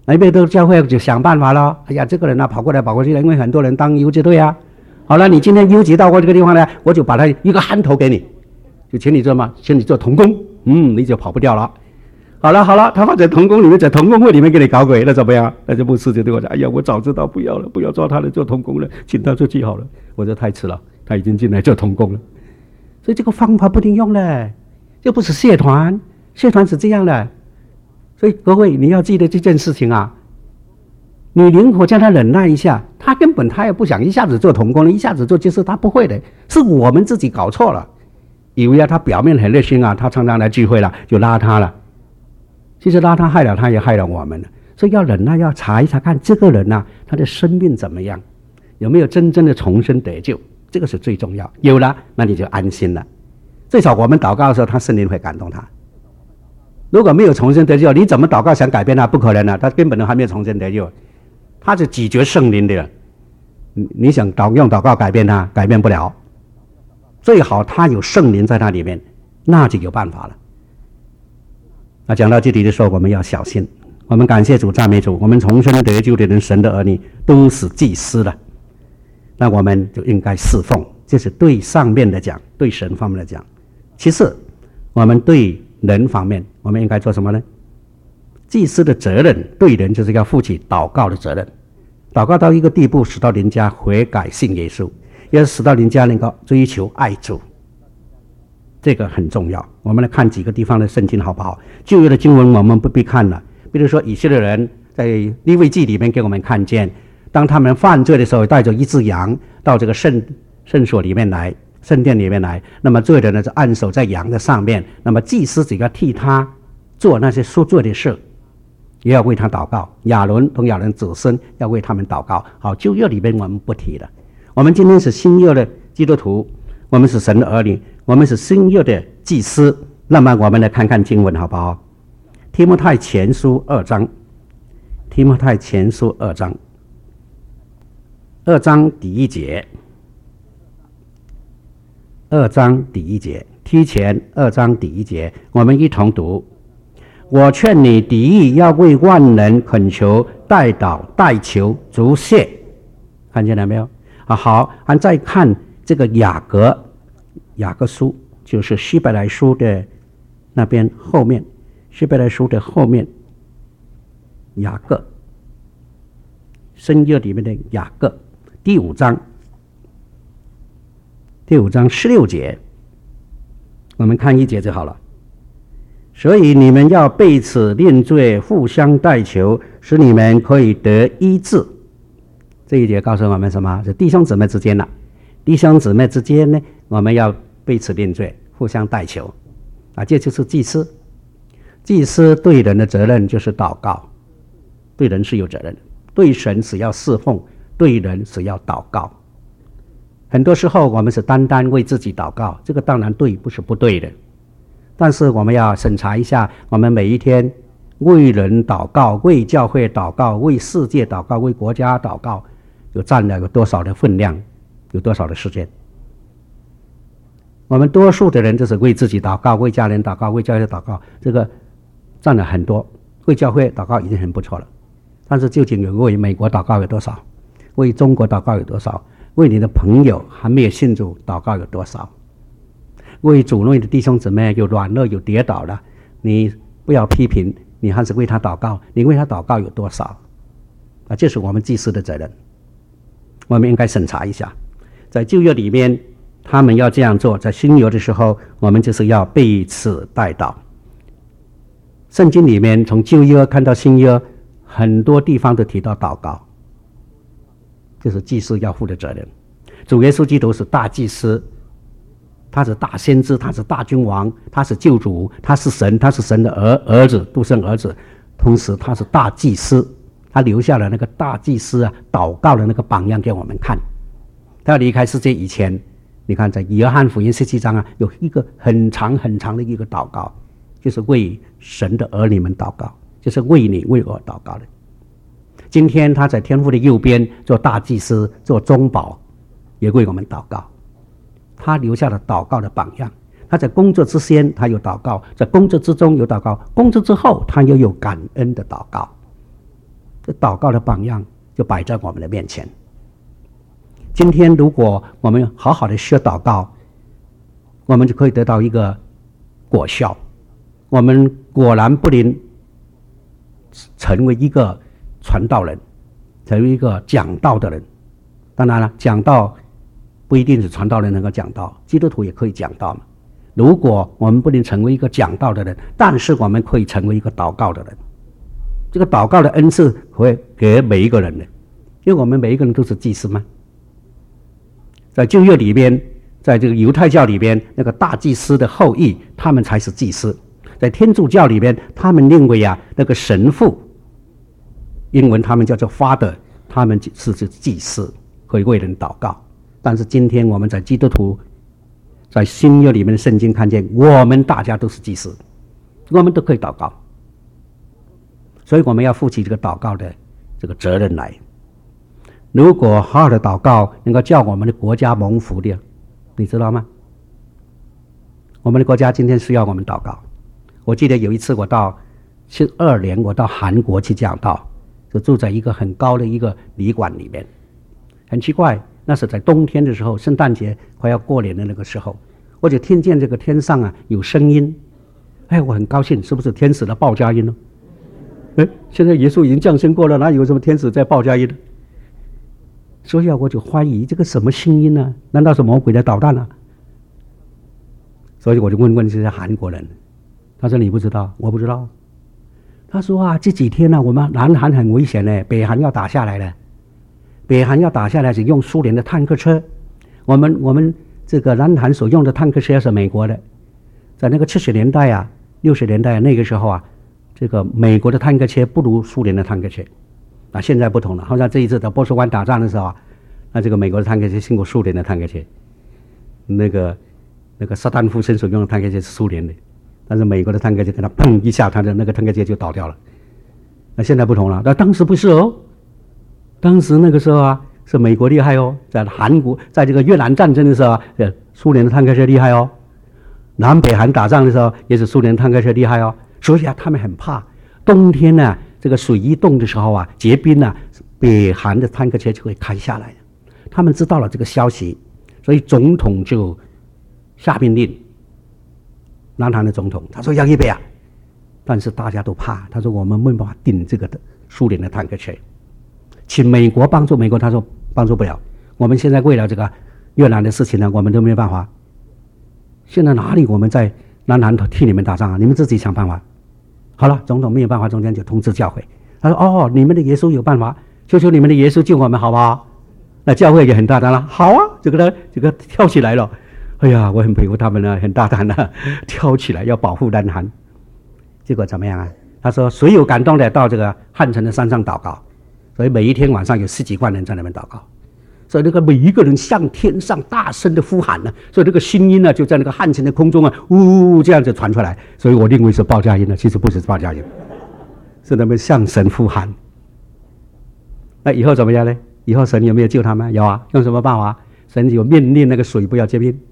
那边的教会就想办法了。哎呀，这个人跑过来跑过去了，因为很多人当游击队啊。好了，你今天游击到我这个地方呢，我就把他一个憨头给你，就请你做嘛，请你做童工，你就跑不掉了。好了，他放在童工里面，在童工会里面给你搞鬼，那怎么样？那这牧师就对我讲：“哎呀，我早知道不要了，不要抓他来做童工了，请他出去好了。”我说太迟了，他已经进来做童工了。所以这个方法不能用了，这不是社团，社团是这样的。所以各位你要记得这件事情啊，你宁可叫他忍耐一下，他根本他也不想一下子做童工了，一下子做祭司，他不会的，是我们自己搞错了，以为他表面很热心啊，他常常来聚会了，就拉他了。其实拉他害了他，也害了我们了。所以要忍耐，要查一查看这个人啊，他的生命怎么样，有没有真正的重生得救，这个是最重要。有了，那你就安心了。最少我们祷告的时候，他圣灵会感动他。如果没有重生得救，你怎么祷告想改变他？不可能的，他根本都还没有重生得救，他是咀嚼圣灵的。你想用祷告改变他，改变不了。最好他有圣灵在他里面，那就有办法了。那讲到这里的时候，我们要小心。我们感谢主，赞美主，我们重生得救的人，神的儿女都是祭司的，那我们就应该侍奉，这是对上面的讲，对神方面的讲。其次，我们对人方面，我们应该做什么呢？祭司的责任对人就是要负起祷告的责任，祷告到一个地步，使到人家悔改信耶稣，也使到人家能够追求爱主。这个很重要。我们来看几个地方的圣经好不好？旧约的经文我们不必看了，比如说以色列人在利未记里面给我们看见，当他们犯罪的时候，带着一只羊到这个圣所里面来，圣殿里面来，那么罪人呢就按手在羊的上面，那么祭司只要替他做那些赎罪的事，也要为他祷告。亚伦同亚伦子孙要为他们祷告。好，旧约里面我们不提了。我们今天是新约的基督徒，我们是神的儿女，我们是新约的祭司。那么我们来看看经文好不好？提摩太前书2章，提摩太前书2章，2章第1节，2章第1节，提前2章第1节，我们一同读。我劝你敌意要为万人恳求、代祷、代求、祝谢，看见了没有？好，再看这个雅各书，就是希伯来书的那边后面，希伯来书的后面，雅各，新约里面的雅各，第5章16节，我们看1节就好了。所以你们要被此认罪，互相代求，使你们可以得医治。这一节告诉我们什么？是弟兄姊妹之间了。弟兄姊妹之间呢，我们要被此认罪，互相代求。这就是祭司。祭司对人的责任就是祷告，对人是有责任的，对神是要侍奉，对人是要祷告。很多时候我们是单单为自己祷告，这个当然对，不是不对的。但是我们要审查一下，我们每一天为人祷告，为教会祷告，为世界祷告，为国家祷告，占了有多少的分量，有多少的时间。我们多数的人就是为自己祷告，为家人祷告，为教会祷告，这个占了很多。为教会祷告已经很不错了，但是究竟有为美国祷告有多少？为中国祷告有多少？为你的朋友还没有信主祷告有多少？为主内的弟兄姊妹有软弱有跌倒了，你不要批评，你还是为他祷告，你为他祷告有多少？这是我们祭司的责任，我们应该审查一下。在旧约里面他们要这样做，在新约的时候我们就是要被此代祷。圣经里面从旧约看到新约，很多地方都提到祷告，就是祭司要负的责任。主耶稣基督是大祭司，他是大先知，他是大君王，他是救主，他是神，他是神的儿子，独生儿子，同时他是大祭司，他留下了那个大祭司祷告的那个榜样给我们看。他要离开世界以前，你看在约翰福音17章有一个很长很长的一个祷告，就是为神的儿女们祷告，就是为你为我祷告的。今天他在天父的右边做大祭司，做中保，也为我们祷告。他留下了祷告的榜样。他在工作之先他有祷告，在工作之中有祷告，工作之后他又有感恩的祷告。 这祷告的榜样就摆在我们的面前。今天如果我们好好的学祷告，我们就可以得到一个果效。我们果然不能成为一个传道人，成为一个讲道的人。当然了，讲道不一定是传道人能够讲道，基督徒也可以讲道嘛。如果我们不能成为一个讲道的人，但是我们可以成为一个祷告的人。这个祷告的恩赐会给每一个人的，因为我们每一个人都是祭司嘛。在旧约里边，在这个犹太教里边，那个大祭司的后裔，他们才是祭司。在天主教里边，他们认为那个神父，英文他们叫做 Father， 他们是祭司，会为人祷告。但是今天我们在基督徒，在新约里面的圣经看见，我们大家都是祭司，我们都可以祷告。所以我们要负起这个祷告的这个责任来。如果好好的祷告能够叫我们的国家蒙福的，你知道吗？我们的国家今天需要我们祷告。我记得有一次我到72年，我到韩国去讲道，就住在一个很高的一个旅馆里面。很奇怪，那是在冬天的时候，圣诞节快要过年的那个时候，我就听见这个天上有声音。我很高兴，是不是天使的报佳音呢？现在耶稣已经降生过了，哪有什么天使在报佳音呢？所以我就怀疑这个什么声音呢？难道是魔鬼的捣蛋呢？所以我就问这些韩国人，他说你不知道，我不知道。他说这几天我们南韩很危险呢，北韩要打下来了。北韩要打下来是用苏联的坦克车，我们这个南韩所用的坦克车是美国的。在那个70年代60年代那个时候这个美国的坦克车不如苏联的坦克车。那现在不同了，好像这一次在波斯湾打仗的时候那这个美国的坦克车胜过苏联的坦克车。那个萨达姆夫人所用的坦克车是苏联的，但是美国的坦克车给他砰一下，他的那个坦克车就倒掉了。那现在不同了，那当时不是哦，当时那个时候是美国厉害哦，在韩国，在这个越南战争的时候苏联的坦克车厉害哦，南北韩打仗的时候也是苏联的坦克车厉害哦，所以他们很怕冬天这个水一冻的时候结冰北韩的坦克车就会开下来。他们知道了这个消息，所以总统就下命令，南韩的总统他说要预备但是大家都怕，他说我们没办法顶这个苏联的坦克车，请美国帮助。美国他说帮助不了，我们现在为了这个越南的事情我们都没有办法。现在哪里我们在南韩替你们打仗你们自己想办法。好了，总统没有办法，中间就通知教会，他说你们的耶稣有办法，求求你们的耶稣救我们好不好？那教会也很大胆了，好这个跳起来了。哎呀，我很佩服他们很大胆跳起来要保护南韩。结果怎么样他说谁有感动的到这个汉城的山上祷告，所以每一天晚上有10几万人在那边祷告，所以那个每一个人向天上大声的呼喊所以那个声音就在那个汉城的空中呜这样子传出来。所以我认为是报佳音其实不是报佳音，是他们向神呼喊。那以后怎么样呢？以后神有没有救他们？有用什么办法？神有命令那个水不要结冰。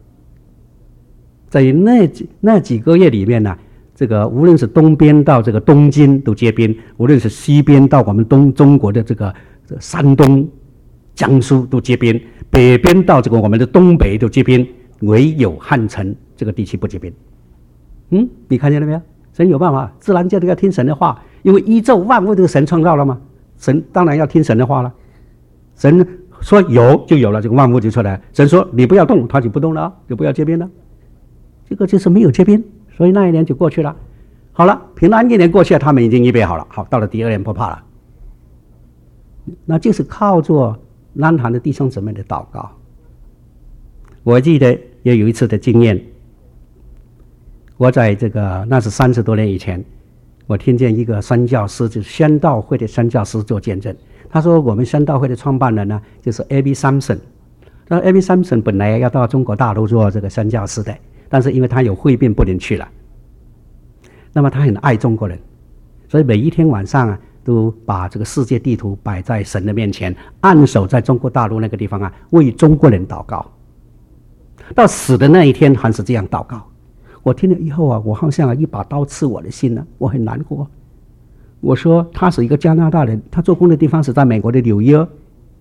在那几个月里面这个无论是东边到这个东京都结冰，无论是西边到我们中国的这个山东江苏都结冰，北边到这个我们的东北都结冰，唯有汉城这个地区不结冰。你看见了没有？神有办法，自然界都要听神的话，因为宇宙万物都是神创造了嘛，神当然要听神的话了。神说有就有了，这个万物就出来。神说你不要动，它就不动了，就不要结冰了。这个就是没有结冰，所以那一年就过去了。好了，平安一年过去了，他们已经预备好了。好，到了第2年不怕了。那就是靠着南韩的弟兄姊妹的祷告。我记得也有一次的经验，我在这个那是30多年以前，我听见一个宣教师，就是宣道会的宣教师做见证。他说我们宣道会的创办人就是 Abby Samson。那 Abby Samson 本来要到中国大陆做这个宣教师的，但是因为他有肺病不能去了。那么他很爱中国人，所以每一天晚上都把这个世界地图摆在神的面前，按手在中国大陆那个地方为中国人祷告。到死的那一天还是这样祷告。我听了以后我好像一把刀刺我的心我很难过。 我说他是一个加拿大人，他做工的地方是在美国的纽约。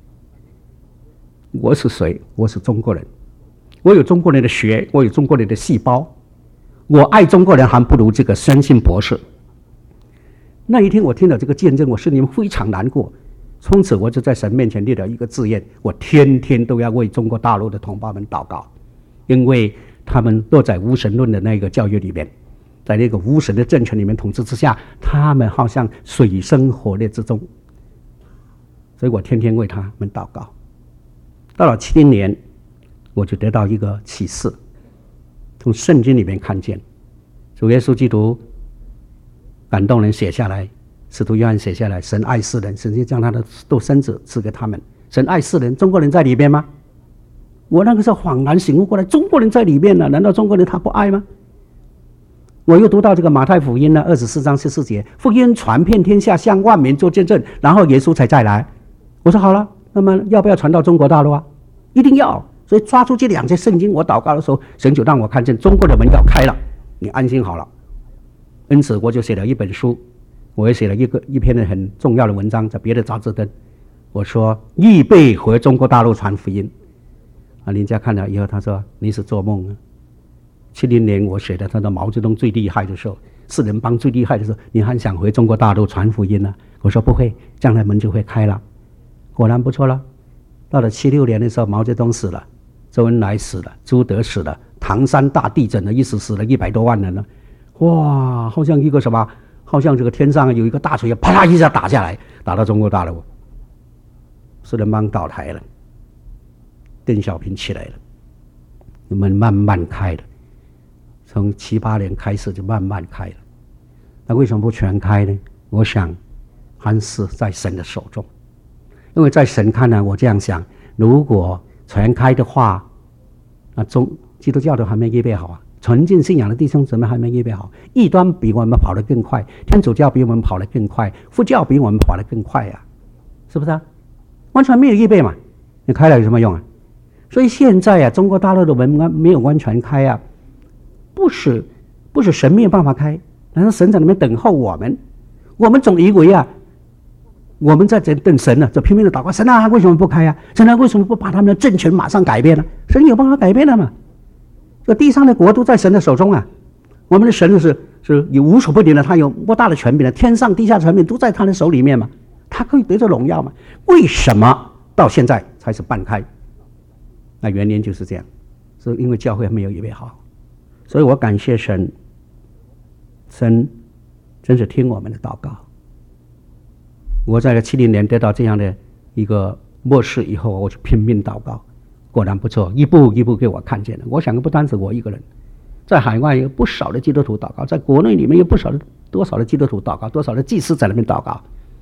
我是谁？我是中国人，我有中国人的血，我有中国人的细胞，我爱中国人还不如这个深信博士。那一天我听了这个见证，我心里面非常难过。从此我就在神面前立了一个志愿，我天天都要为中国大陆的同胞们祷告，因为他们落在无神论的那个教育里面，在那个无神的政权里面统治之下，他们好像水深火热之中，所以我天天为他们祷告。到了70年，我就得到一个启示，从圣经里面看见主耶稣基督感动人写下来，使徒约翰写下来，神爱世人，神就将他的独生子赐给他们。神爱世人，中国人在里边吗？我那个时候恍然醒悟过来，中国人在里面呢，难道中国人他不爱吗？我又读到这个马太福音呢24章14节，福音传遍天下，向万民做见证，然后耶稣才再来。我说好了，那么要不要传到中国大陆啊？一定要。所以抓住这2节圣经，我祷告的时候，神就让我看见中国的门要开了，你安心好了。因此我就写了一本书，我也写了一篇很重要的文章，在别的杂志登。我说预备回中国大陆传福音啊，人家看了以后他说你是做梦啊。70年我写的他的毛泽东最厉害的时候，四人帮最厉害的时候，你还想回中国大陆传福音呢？我说不会，将来门就会开了。果然不错了。到了76年的时候，毛泽东死了，周恩来死了，朱德死了，唐山大地震了，一时死了100多万人了。哇，好像一个什么，好像这个天上有一个大锤啪啦一下打下来，打到中国大陆，四人帮倒台了，邓小平起来了，门慢慢开了，从78年开始就慢慢开了。那为什么不全开呢？我想还是在神的手中，因为在神看来，我这样想，如果全开的话，那基督教都还没预备好啊，纯净信仰的弟兄姊妹还没预备好，异端比我们跑得更快，天主教比我们跑得更快，佛教比我们跑得更快啊，是不是啊？完全没有预备嘛，你开了有什么用啊？所以现在啊，中国大陆的门没有完全开啊，不是神没有办法开，但是神在那边等候我们。我们总以为啊，我们在等神呢，就拼命的祷告，神啊，为什么不开啊？神啊，为什么不把他们的政权马上改变呢？神有办法改变的嘛？这地上的国都在神的手中啊，我们的神是有无所不能的，他有莫大的权柄的，天上地下的权柄都在他的手里面嘛，他可以得着荣耀嘛？为什么到现在才是半开？那原因就是这样，是因为教会没有预备好。所以我感谢神，神真是听我们的祷告。我在70年得到这样的一个默示以后，我就拼命祷告，果然不错，一步一步给我看见了。我想不单是我一个人，在海外有不少的基督徒祷告，在国内里面有多少的基督徒祷告，多少的祭司在那边祷告。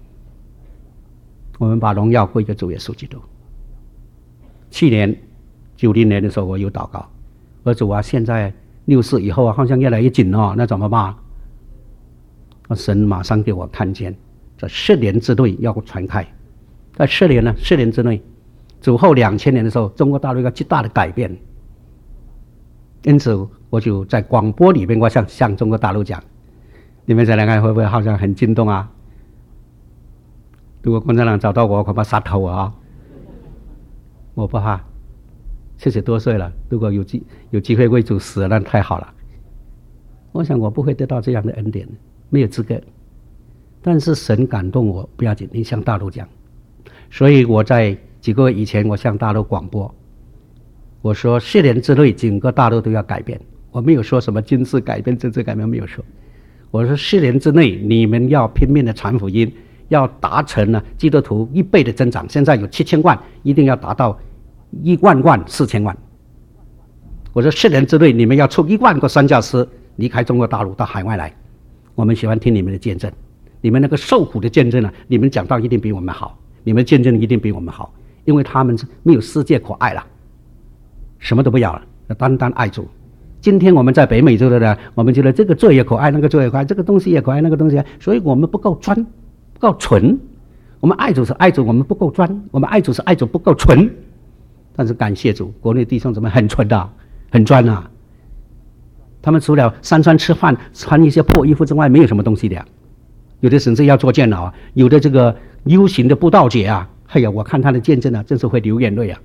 我们把荣耀归给主耶稣基督。90年的时候，我有祷告，我说主啊，现在64以后啊，好像越来越紧哦，那怎么办？神马上给我看见，在10年之内要传开，在4年之内，主后2000年的时候，中国大陆一个极大的改变。因此，我就在广播里面，我向中国大陆讲，你们再来看会不会好像很惊动啊？如果共产党找到我，恐怕杀头啊！我不怕，70多岁了，如果有机会为主死，那太好了。我想我不会得到这样的恩典，没有资格。但是神感动我，不要紧，你向大陆讲。所以我在几个月以前，我向大陆广播，我说4年之内整个大陆都要改变。我没有说什么军事改变、政治改变，没有说。我说4年之内你们要拼命的传福音，要达成呢基督徒1倍的增长。现在有7000万，一定要达到1万4000万。我说4年之内你们要出1万个宣教师离开中国大陆到海外来，我们喜欢听你们的见证，你们那个受苦的见证你们讲道一定比我们好，你们见证一定比我们好，因为他们没有世界可爱了，什么都不要了，单单爱主。今天我们在北美洲的呢，我们觉得这个做也可爱，那个做也可爱，这个东西也可爱，那个东西，所以我们不够专，不够纯。我们爱主是爱主，我们不够专；我们爱主是爱主，不够纯。但是感谢主，国内弟兄姊妹很纯的，很专啊。他们除了3餐吃饭、穿一些破衣服之外，没有什么东西的， 有的甚至要做监牢啊，有的这个游行的布道节啊，哎呀，我看他的见证啊，真是会流眼泪啊。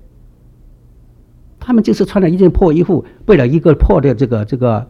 他们就是穿了一件破衣服，为了一个破的这个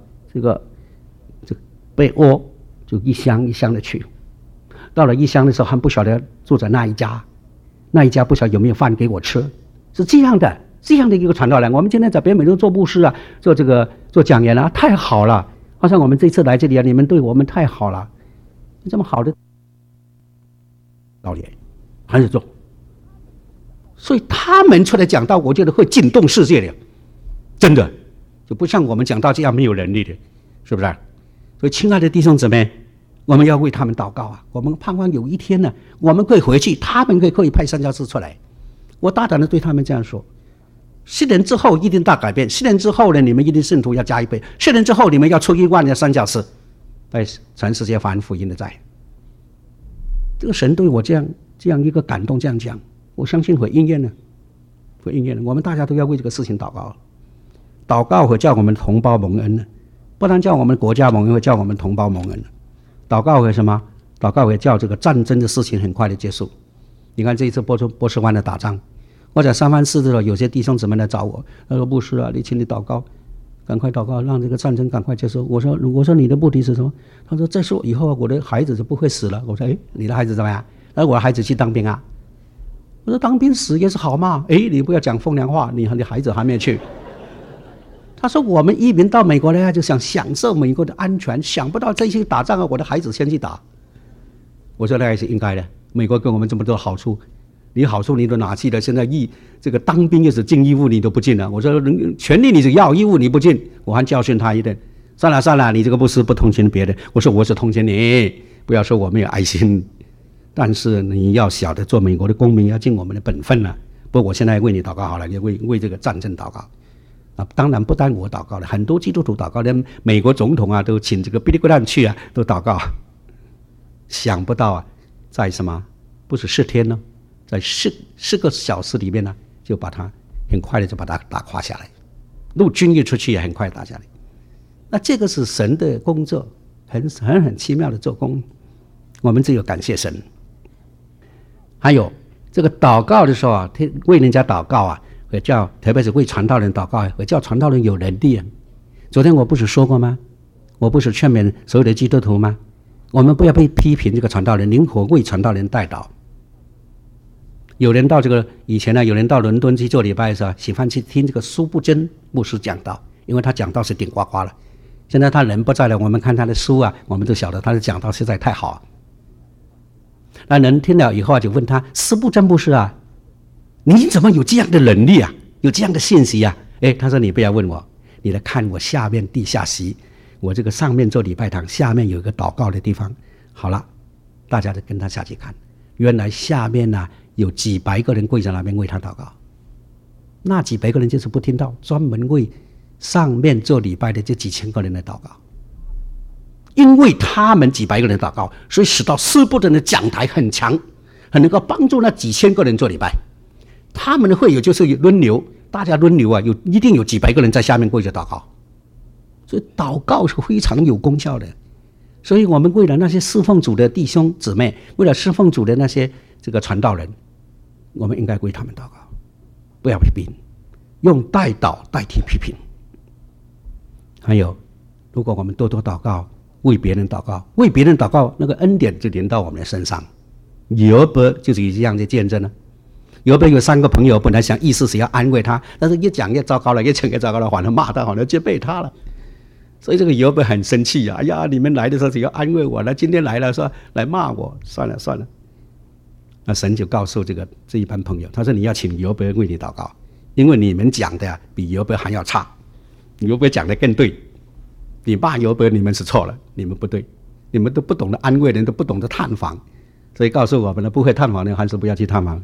被窝，就一箱一箱的去。到了一箱的时候，还不晓得住在那一家不晓得有没有饭给我吃，是这样的一个传道人。我们今天在北美洲做牧师啊，做讲员啊，太好了。好像我们这次来这里啊，你们对我们太好了，这么好的道理还是做。所以他们出来讲道，我觉得会惊动世界的，真的就不像我们讲道这样没有能力的，是不是？所以亲爱的弟兄姊妹，我们要为他们祷告啊！我们盼望有一天呢，我们可以回去，他们可以派宣教士出来。我大胆的对他们这样说：10年之后一定大改变，10年之后呢，你们一定信徒要加一倍，10年之后你们要出1万的宣教士，在全世界传福音的在。这个神对我这样一个感动，这样讲，我相信会应验的，会应验的。我们大家都要为这个事情祷告，祷告会叫我们同胞蒙恩的，不但叫我们国家蒙恩，会叫我们同胞蒙恩的。祷告会什么？祷告会叫这个战争的事情很快的结束。你看这一次波斯湾的打仗，我在三藩市的时候，有些弟兄姊妹来找我，他说：“牧师啊，你请你祷告，赶快祷告，让这个战争赶快结束。”我说你的目的是什么？他说：“再说以后我的孩子就不会死了。”我说：“你的孩子怎么样？”他说：“我的孩子去当兵啊。”我说：“当兵死也是好嘛。”你不要讲风凉话，你和你孩子还没去。他说：“我们移民到美国来就想享受美国的安全，想不到这些打仗啊，我的孩子先去打。”我说：“那也是应该的，美国给我们这么多好处，你好处你都拿去了，现在这个当兵又是尽义务，你都不尽了。”我说：“权利你是要，义务你不尽。”我还教训他一顿。算了，你这个牧师不同情别的。我说：“我是同情你，不要说我没有爱心，但是你要晓得做美国的公民要尽我们的本分了。不过我现在为你祷告好了，也为这个战争祷告。”当然不单我祷告了，很多基督徒祷告，连美国总统啊都请这个比利格兰去啊，都祷告。想不到啊，在什么不是4天呢，在4个小时里面呢，就把他很快的就把他打垮下来。陆军一出去也很快打下来。那这个是神的工作，很奇妙的做工，我们只有感谢神。还有这个祷告的时候啊，为人家祷告啊，会叫特别是为传道人祷告，会叫传道人有能力啊。昨天我不是说过吗？我不是劝勉所有的基督徒吗？我们不要被批评这个传道人，灵活为传道人代祷。有人到以前呢，有人到伦敦去做礼拜的时候，喜欢去听这个苏布珍牧师讲道，因为他讲道是顶呱呱了。现在他人不在了，我们看他的书啊，我们都晓得他的讲道实在太好。那人听了以后就问他：“苏布珍牧师啊，你怎么有这样的能力啊？有这样的信息啊？”他说：“你不要问我，你来看我下面地下席，我这个上面做礼拜堂，下面有一个祷告的地方。”好了，大家就跟他下去看，原来下面呢有几百个人跪在那边为他祷告。那几百个人就是不听到，专门为上面做礼拜的这几千个人来祷告。因为他们几百个人祷告，所以使到斯布真的讲台很强，很能够帮助那几千个人做礼拜。他们的会友就是轮流，大家轮流啊，一定有几百个人在下面跪着祷告。所以祷告是非常有功效的。所以我们为了那些侍奉主的弟兄姊妹，为了侍奉主的那些这个传道人，我们应该为他们祷告，不要批评，用代祷代替批评。还有，如果我们多多祷告，为别人祷告，为别人祷告，那个恩典就临到我们的身上。约伯就是这样的见证了。约伯有3个朋友，本来想意思是要安慰他，但是越讲越糟糕了，越讲越糟糕了，反而骂他，反而责备他了。所以这个约伯很生气啊！哎呀，你们来的时候只要安慰我了，今天来了说来骂我，算了。那神就告诉这一班朋友，他说：“你要请约伯为你祷告，因为你们讲的比约伯还要差，约伯讲的更对。你骂约伯，你们是错了，你们不对，你们都不懂得安慰人，都不懂得探访，所以告诉我们呢，不会探访的还是不要去探访。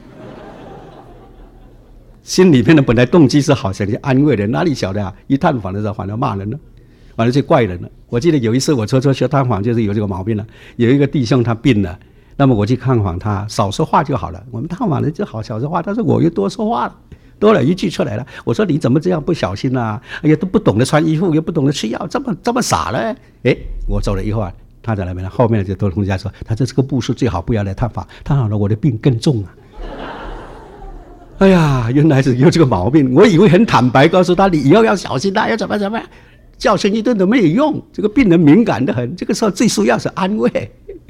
心里面的本来动机是好，想去安慰人，哪里晓得啊？一探访的时候反而骂人了。”完了就怪人了。我记得有一次我学探访就是有这个毛病了。有一个弟兄他病了，那么我去看访他，少说话就好了。我们探访人就好少说话，但是我又多说话了，多了一句出来了。我说：“你怎么这样不小心啊？哎呀，都不懂得穿衣服，又不懂得吃药，这么傻了。”我走了以后啊， 他在那边，后面就都同家说，他这个牧师最好不要来探访，探访了我的病更重啊。哎呀，原来是有这个毛病，我以为很坦白告诉他，你以后要小心他，要怎么样，教训一顿都没有用。这个病人敏感得很，这个时候最需要是安慰。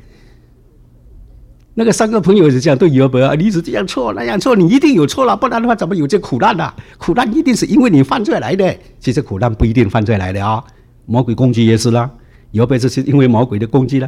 那个3个朋友是这样对约伯啊，你是这样错那样错，你一定有错了，不然的话怎么有这苦难啊？苦难一定是因为你犯罪来的。其实苦难不一定犯罪来的啊，魔鬼攻击也是啦，约伯就是因为魔鬼的攻击了。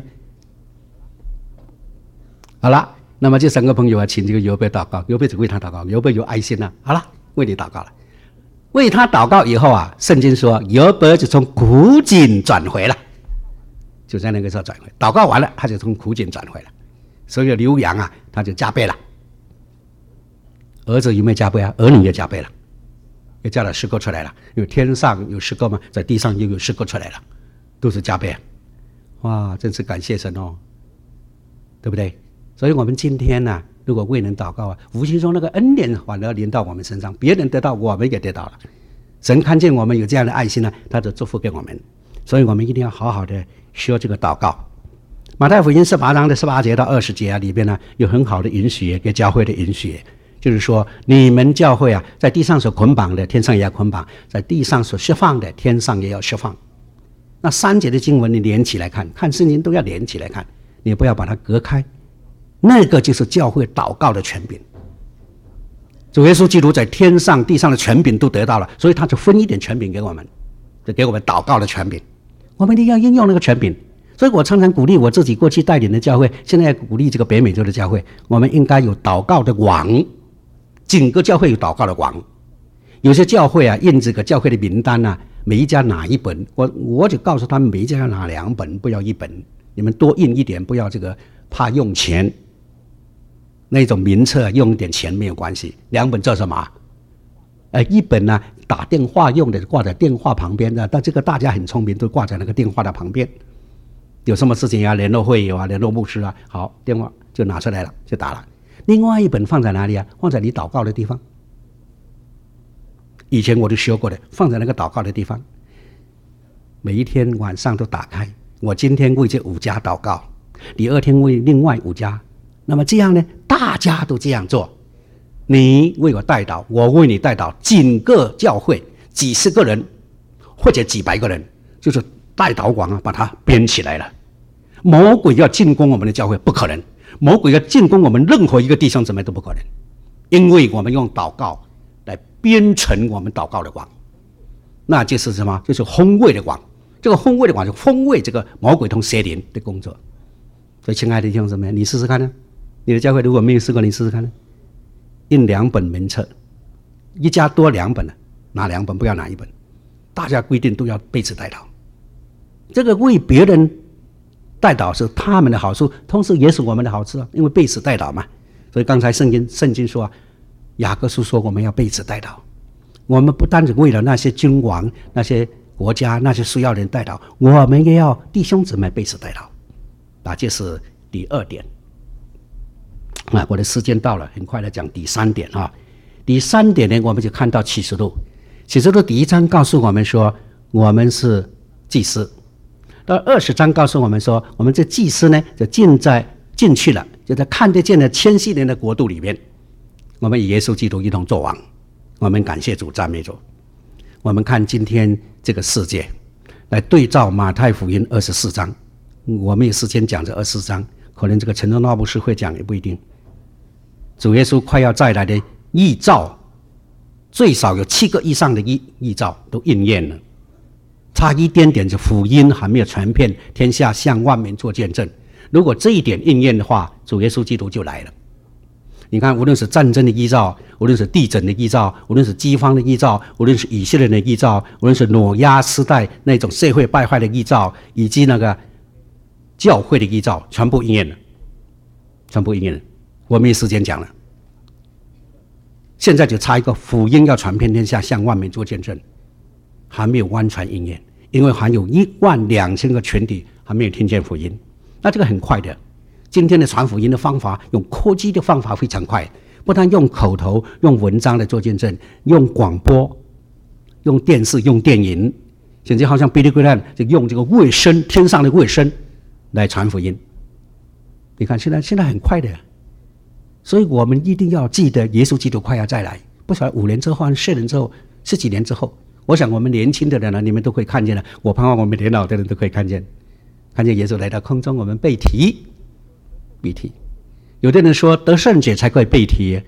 好了。那么这3个朋友啊，请这个约伯祷告，约伯只为他祷告，约伯有爱心啊。好了，为你祷告了。为他祷告以后啊，圣经说约伯就从苦境转回了，就在那个时候转回。祷告完了，他就从苦境转回了。所有牛羊啊，他就加倍了。儿子有没有加倍啊？儿女也加倍了，也加了10个出来了。因为天上有10个嘛，在地上又有10个出来了，都是加倍啊。哇，真是感谢神哦，对不对？所以我们今天呢，如果为人祷告啊，无形中那个恩典反而临到我们身上，别人得到，我们也得到了。神看见我们有这样的爱心呢，他就祝福给我们。所以我们一定要好好的说这个祷告。马太福音18章的18节到20节啊，里边呢有很好的允许，给教会的允许，就是说你们教会啊，在地上所捆绑的，天上也要捆绑；在地上所释放的，天上也要释放。那3节的经文你连起来看，看圣经都要连起来看，你不要把它隔开。那个就是教会祷告的权柄。主耶稣基督在天上地上的权柄都得到了，所以他就分一点权柄给我们，就给我们祷告的权柄。我们一定要应用那个权柄。所以我常常鼓励我自己过去带领的教会，现在也鼓励这个北美洲的教会，我们应该有祷告的网，整个教会有祷告的网。有些教会啊，印这个教会的名单啊，每一家拿1本，我就告诉他们每一家要拿2本，不要1本，你们多印一点，不要这个怕用钱。那种名册用点钱没有关系，2本做什么？1本呢，打电话用的，挂在电话旁边的。但这个大家很聪明，都挂在那个电话的旁边。有什么事情啊，联络会友啊，联络牧师啊，好，电话就拿出来了，就打了。另外1本放在哪里啊？放在你祷告的地方。以前我都说过的，放在那个祷告的地方，每一天晚上都打开。我今天为这5家祷告，第2天为另外5家。那么这样呢，大家都这样做，你为我代祷，我为你代祷，整个教会几十个人或者几百个人，就是代祷网啊，把它编起来了。魔鬼要进攻我们的教会不可能，魔鬼要进攻我们任何一个弟兄姊妹都不可能，因为我们用祷告来编成我们祷告的网，那就是什么？就是轰位的网。这个轰位的网就轰位这个魔鬼同邪灵的工作。所以亲爱的弟兄姊妹，你试试看呢？你的教会如果没有试过，你试试看呢？印2本名册，一家多2本了，拿2本，不要拿1本。大家规定都要彼此代祷，这个为别人代祷是他们的好处，同时也是我们的好处啊，因为彼此代祷嘛。所以刚才圣经说啊，雅各书说我们要彼此代祷，我们不单只为了那些君王、那些国家、那些需要人代祷，我们也要弟兄姊妹彼此代祷。这是第2点。我的时间到了，很快来讲第3点啊。第3点呢，我们就看到启示录。启示录第1章告诉我们说，我们是祭司。到20章告诉我们说，我们这祭司呢，就进去了，就在看得见的千禧年的国度里面，我们与耶稣基督一同作王。我们感谢主，赞美主。我们看今天这个世界，来对照马太福音24章。我没有时间讲这24章，可能这个陈忠老牧师会讲也不一定。主耶稣快要再来的预兆，最少有7个以上的预兆都应验了，差一点点就福音还没有传遍天下，向万民做见证。如果这一点应验的话，主耶稣基督就来了。你看，无论是战争的预兆，无论是地震的预兆，无论是饥荒的预兆，无论是以色列的预兆，无论是挪亚时代那种社会败坏的预兆，以及那个教会的预兆，全部应验了，全部应验了。我没时间讲了，现在就差一个福音要传遍天下，向万民做见证，还没有完全应验，因为还有12000个群体还没有听见福音。那这个很快的，今天的传福音的方法，用科技的方法非常快，不但用口头、用文章来做见证，用广播、用电视、用电影，甚至好像 Billy Graham 就用这个卫生，天上的卫生来传福音。你看现在很快的，所以我们一定要记得耶稣基督快要再来。不晓得5年之后、10年之后、10几年之后，我想我们年轻的人呢，你们都可以看见了。我盼望我们年老的人都可以看见耶稣来到空中，我们被提。有的人说得圣者才可以被提，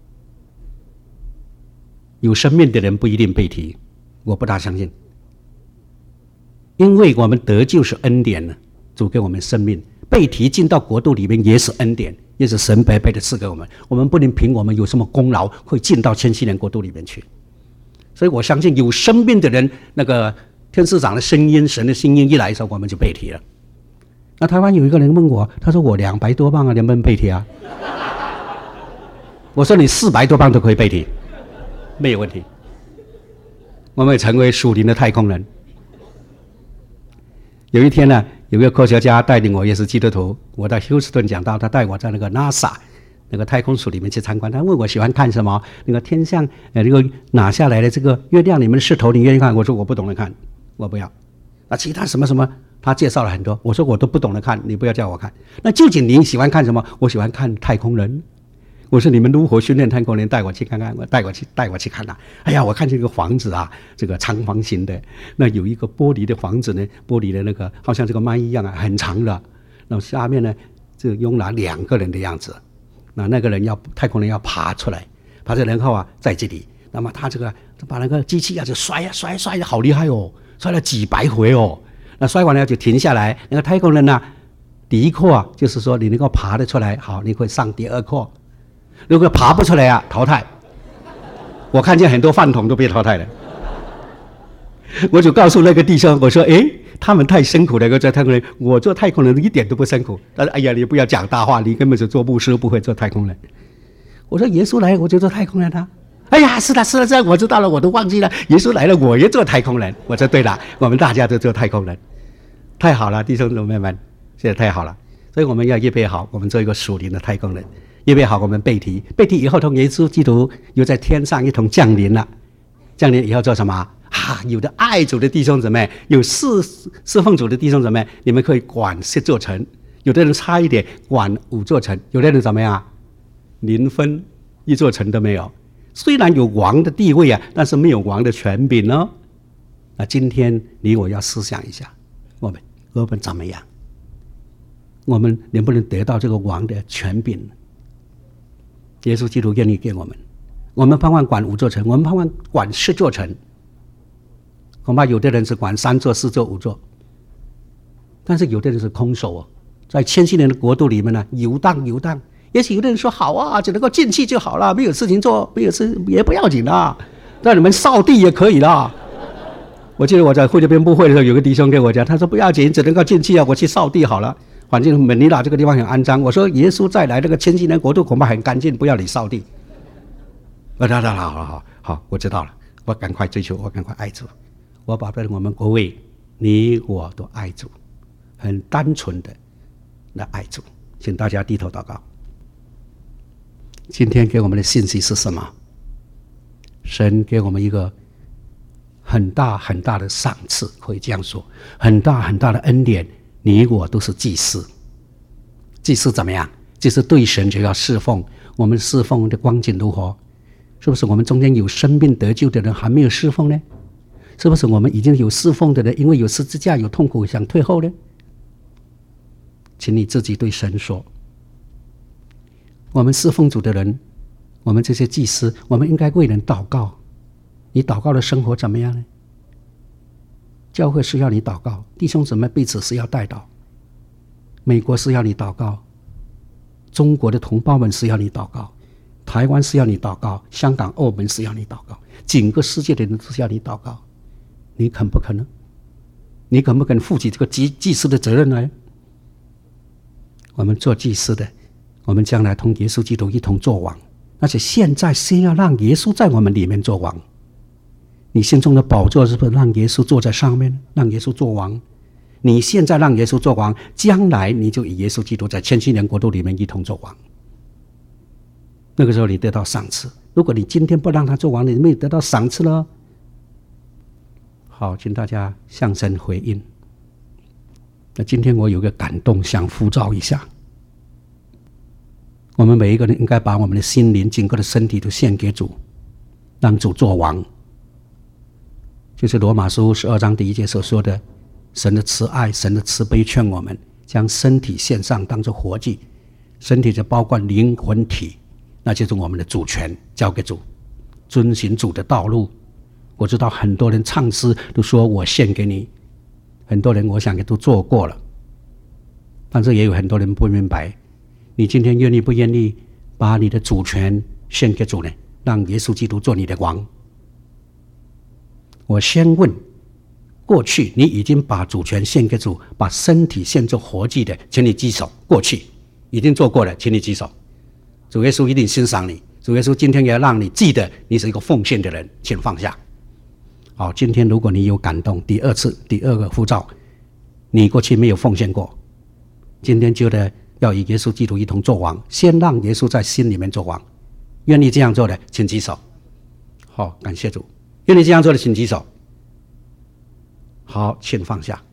有生命的人不一定被提，我不大相信。因为我们得救是恩典呢，主给我们生命，被提进到国度里面也是恩典，也是神白白的赐给我们。我们不能凭我们有什么功劳会进到千禧年国度里面去。所以我相信有生命的人，那个天使长的声音、神的声音一来的时候，我们就被提了。那台湾有一个人问我，他说我200多磅啊，能不能被提啊？我说你400多磅都可以被提，没有问题。我们会成为属灵的太空人。有一天呢，有一个科学家带领我，也是基督徒，我在休斯顿讲道，他带我在那个 NASA 那个太空署里面去参观。他问我喜欢看什么，那个天上那个拿下来的这个月亮里面的石头，你愿意看？我说我不懂得看，我不要。那其他什么什么，他介绍了很多，我说我都不懂得看，你不要叫我看。那究竟你喜欢看什么？我喜欢看太空人。我说你们如何训练太空人？带我去看看，带我去看啊！哎呀，我看见这个房子啊，这个长方形的，那有一个玻璃的房子呢，玻璃的那个好像这个麦一样啊，很长的。然后下面呢，就容纳2个人的样子。那个人太空人要爬出来，爬出来然后啊，在这里，那么他把那个机器啊就摔，好厉害哦，摔了几百回哦。那摔完了就停下来，那个太空人呢，第1课啊，就是说你能够爬得出来，好，你会上第2课。如果爬不出来啊，淘汰。我看见很多饭桶都被淘汰了。我就告诉那个弟兄，我说他们太辛苦了，做太空人，我做太空人一点都不辛苦。他说哎呀，你不要讲大话，你根本是做牧师，不会做太空人。我说耶稣来我就做太空人啊。哎呀，是的，我知道了，我都忘记了，耶稣来了我也做太空人。我说对了，我们大家都做太空人。太好了，弟兄姊妹们，现在太好了。所以我们要预备好，我们做一个属灵的太空人。预备好我们被提以后，同耶稣基督又在天上一同降临了。降临以后做什么？有的爱主的弟兄姊妹，有侍奉主的弟兄姊妹，你们可以管10座城。有的人差一点管5座城，有的人怎么样0分1座城都没有。虽然有王的地位啊，但是没有王的权柄哦。那今天你我要思想一下，我们怎么样？我们能不能得到这个王的权柄？耶稣基督愿意给我们，我们盼望管5座城，我们盼望管10座城。恐怕有的人是管3座、4座、5座，但是有的人是空手哦，在千禧年的国度里面呢，游荡。也许有的人说好啊，只能够进去就好了，没有事情做，没有事也不要紧啦，让你们扫地也可以啦。我记得我在菲律宾布会的时候，有个弟兄跟我讲，他说不要紧，只能够进去啊，我去扫地好了。反正门尼拉这个地方很肮脏，我说耶稣再来，那个千禧年国度恐怕很干净，不要你扫地。好，我知道了，我赶快追求，我赶快爱主。我保证我们各位，你我都爱主，很单纯的来爱主。请大家低头祷告。今天给我们的信息是什么？神给我们一个很大很大的赏赐，可以这样说，很大很大的恩典。你我都是祭司，祭司怎么样？祭司对神就要侍奉。我们侍奉的光景如何？是不是我们中间有生命得救的人还没有侍奉呢？是不是我们已经有侍奉的人，因为有十字架有痛苦想退后呢？请你自己对神说，我们侍奉主的人，我们这些祭司，我们应该为人祷告。你祷告的生活怎么样呢？教会是要你祷告，弟兄姊妹彼此是要代祷，美国是要你祷告，中国的同胞们是要你祷告，台湾是要你祷告，香港、澳门是要你祷告，整个世界的人都是要你祷告。你肯不肯呢？你肯不肯负起这个祭司的责任呢？我们做祭司的，我们将来同耶稣基督一同做王，而且现在先要让耶稣在我们里面做王。你心中的宝座是不是让耶稣坐在上面，让耶稣做王？你现在让耶稣做王，将来你就与耶稣基督在千禧年国度里面一同做王。那个时候你得到赏赐。如果你今天不让他做王，你没有得到赏赐了。好，请大家向神回应。 那今天我有个感动，想呼召一下，我们每一个人应该把我们的心灵、整个的身体都献给主，让主做王。就是罗马书12章第1节所说的，神的慈爱、神的慈悲劝我们将身体献上，当作活祭。身体就包括灵魂体，那就是我们的主权交给主，遵行主的道路。我知道很多人唱诗都说我献给你，很多人我想也都做过了，但是也有很多人不明白，你今天愿意不愿意把你的主权献给主呢？让耶稣基督做你的王。我先问，过去你已经把主权献给主，把身体献作活祭的，请你举手。过去已经做过了，请你举手。主耶稣一定欣赏你，主耶稣今天也要让你记得你是一个奉献的人，请放下。好，今天如果你有感动，第二个呼召，你过去没有奉献过，今天觉得要与耶稣基督一同做王，先让耶稣在心里面做王，愿意这样做的请举手。好，感谢主。愿意这样做的请举手。好，请放下。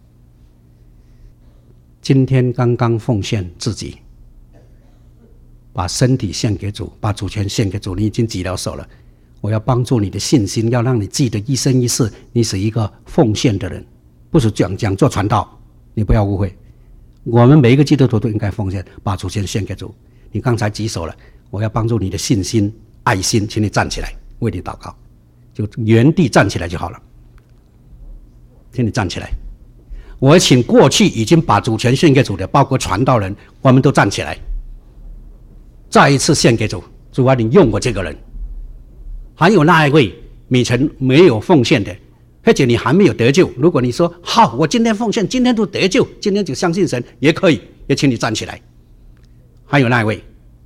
今天刚刚奉献自己，把身体献给主，把主权献给主，你已经举了手了。我要帮助你的信心，要让你记得一生一世你是一个奉献的人，不是讲做传道，你不要误会。我们每一个基督徒都应该奉献，把主权献给主。你刚才举手了，我要帮助你的信心、爱心，请你站起来，为你祷告，就原地站起来就好了。请你站起来。我请过去已经把主权献给主的，包括传道人，我们都站起来，再一次献给主。主啊，你用我这个人。还有那一位你曾没有奉献的，而且你还没有得救，如果你说好，我今天奉献，今天就得救，今天就相信神，也可以，也请你站起来。还有那一位，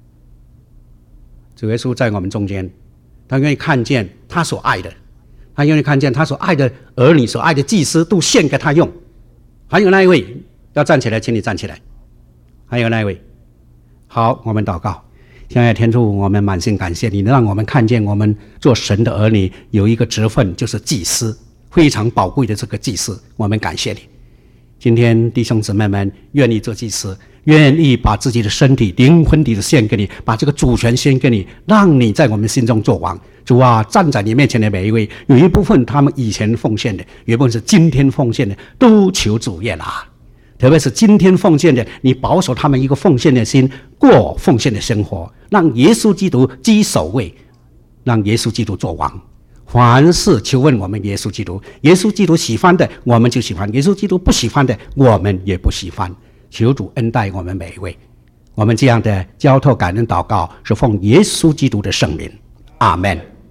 主耶稣在我们中间，他愿意看见他所爱的，他愿意看见他所爱的儿女、所爱的祭司都献给他用。还有那一位要站起来，请你站起来。还有那一位，好，我们祷告。亲爱的天父，我们满心感谢你，让我们看见我们做神的儿女有一个职分，就是祭司，非常宝贵的这个祭司，我们感谢你。今天弟兄姊妹们愿意做祭司，愿意把自己的身体、灵魂体的献给你，把这个主权献给你，让你在我们心中做王。主啊，站在你面前的每一位，有一部分他们以前奉献的，有一部分是今天奉献的，都求主悦纳。特别是今天奉献的，你保守他们一个奉献的心，过奉献的生活，让耶稣基督居首位，让耶稣基督做王。凡事求问我们耶稣基督，耶稣基督喜欢的我们就喜欢，耶稣基督不喜欢的我们也不喜欢。求主恩待我们每一位。我们这样的交托感恩祷告是奉耶稣基督的圣名，阿们。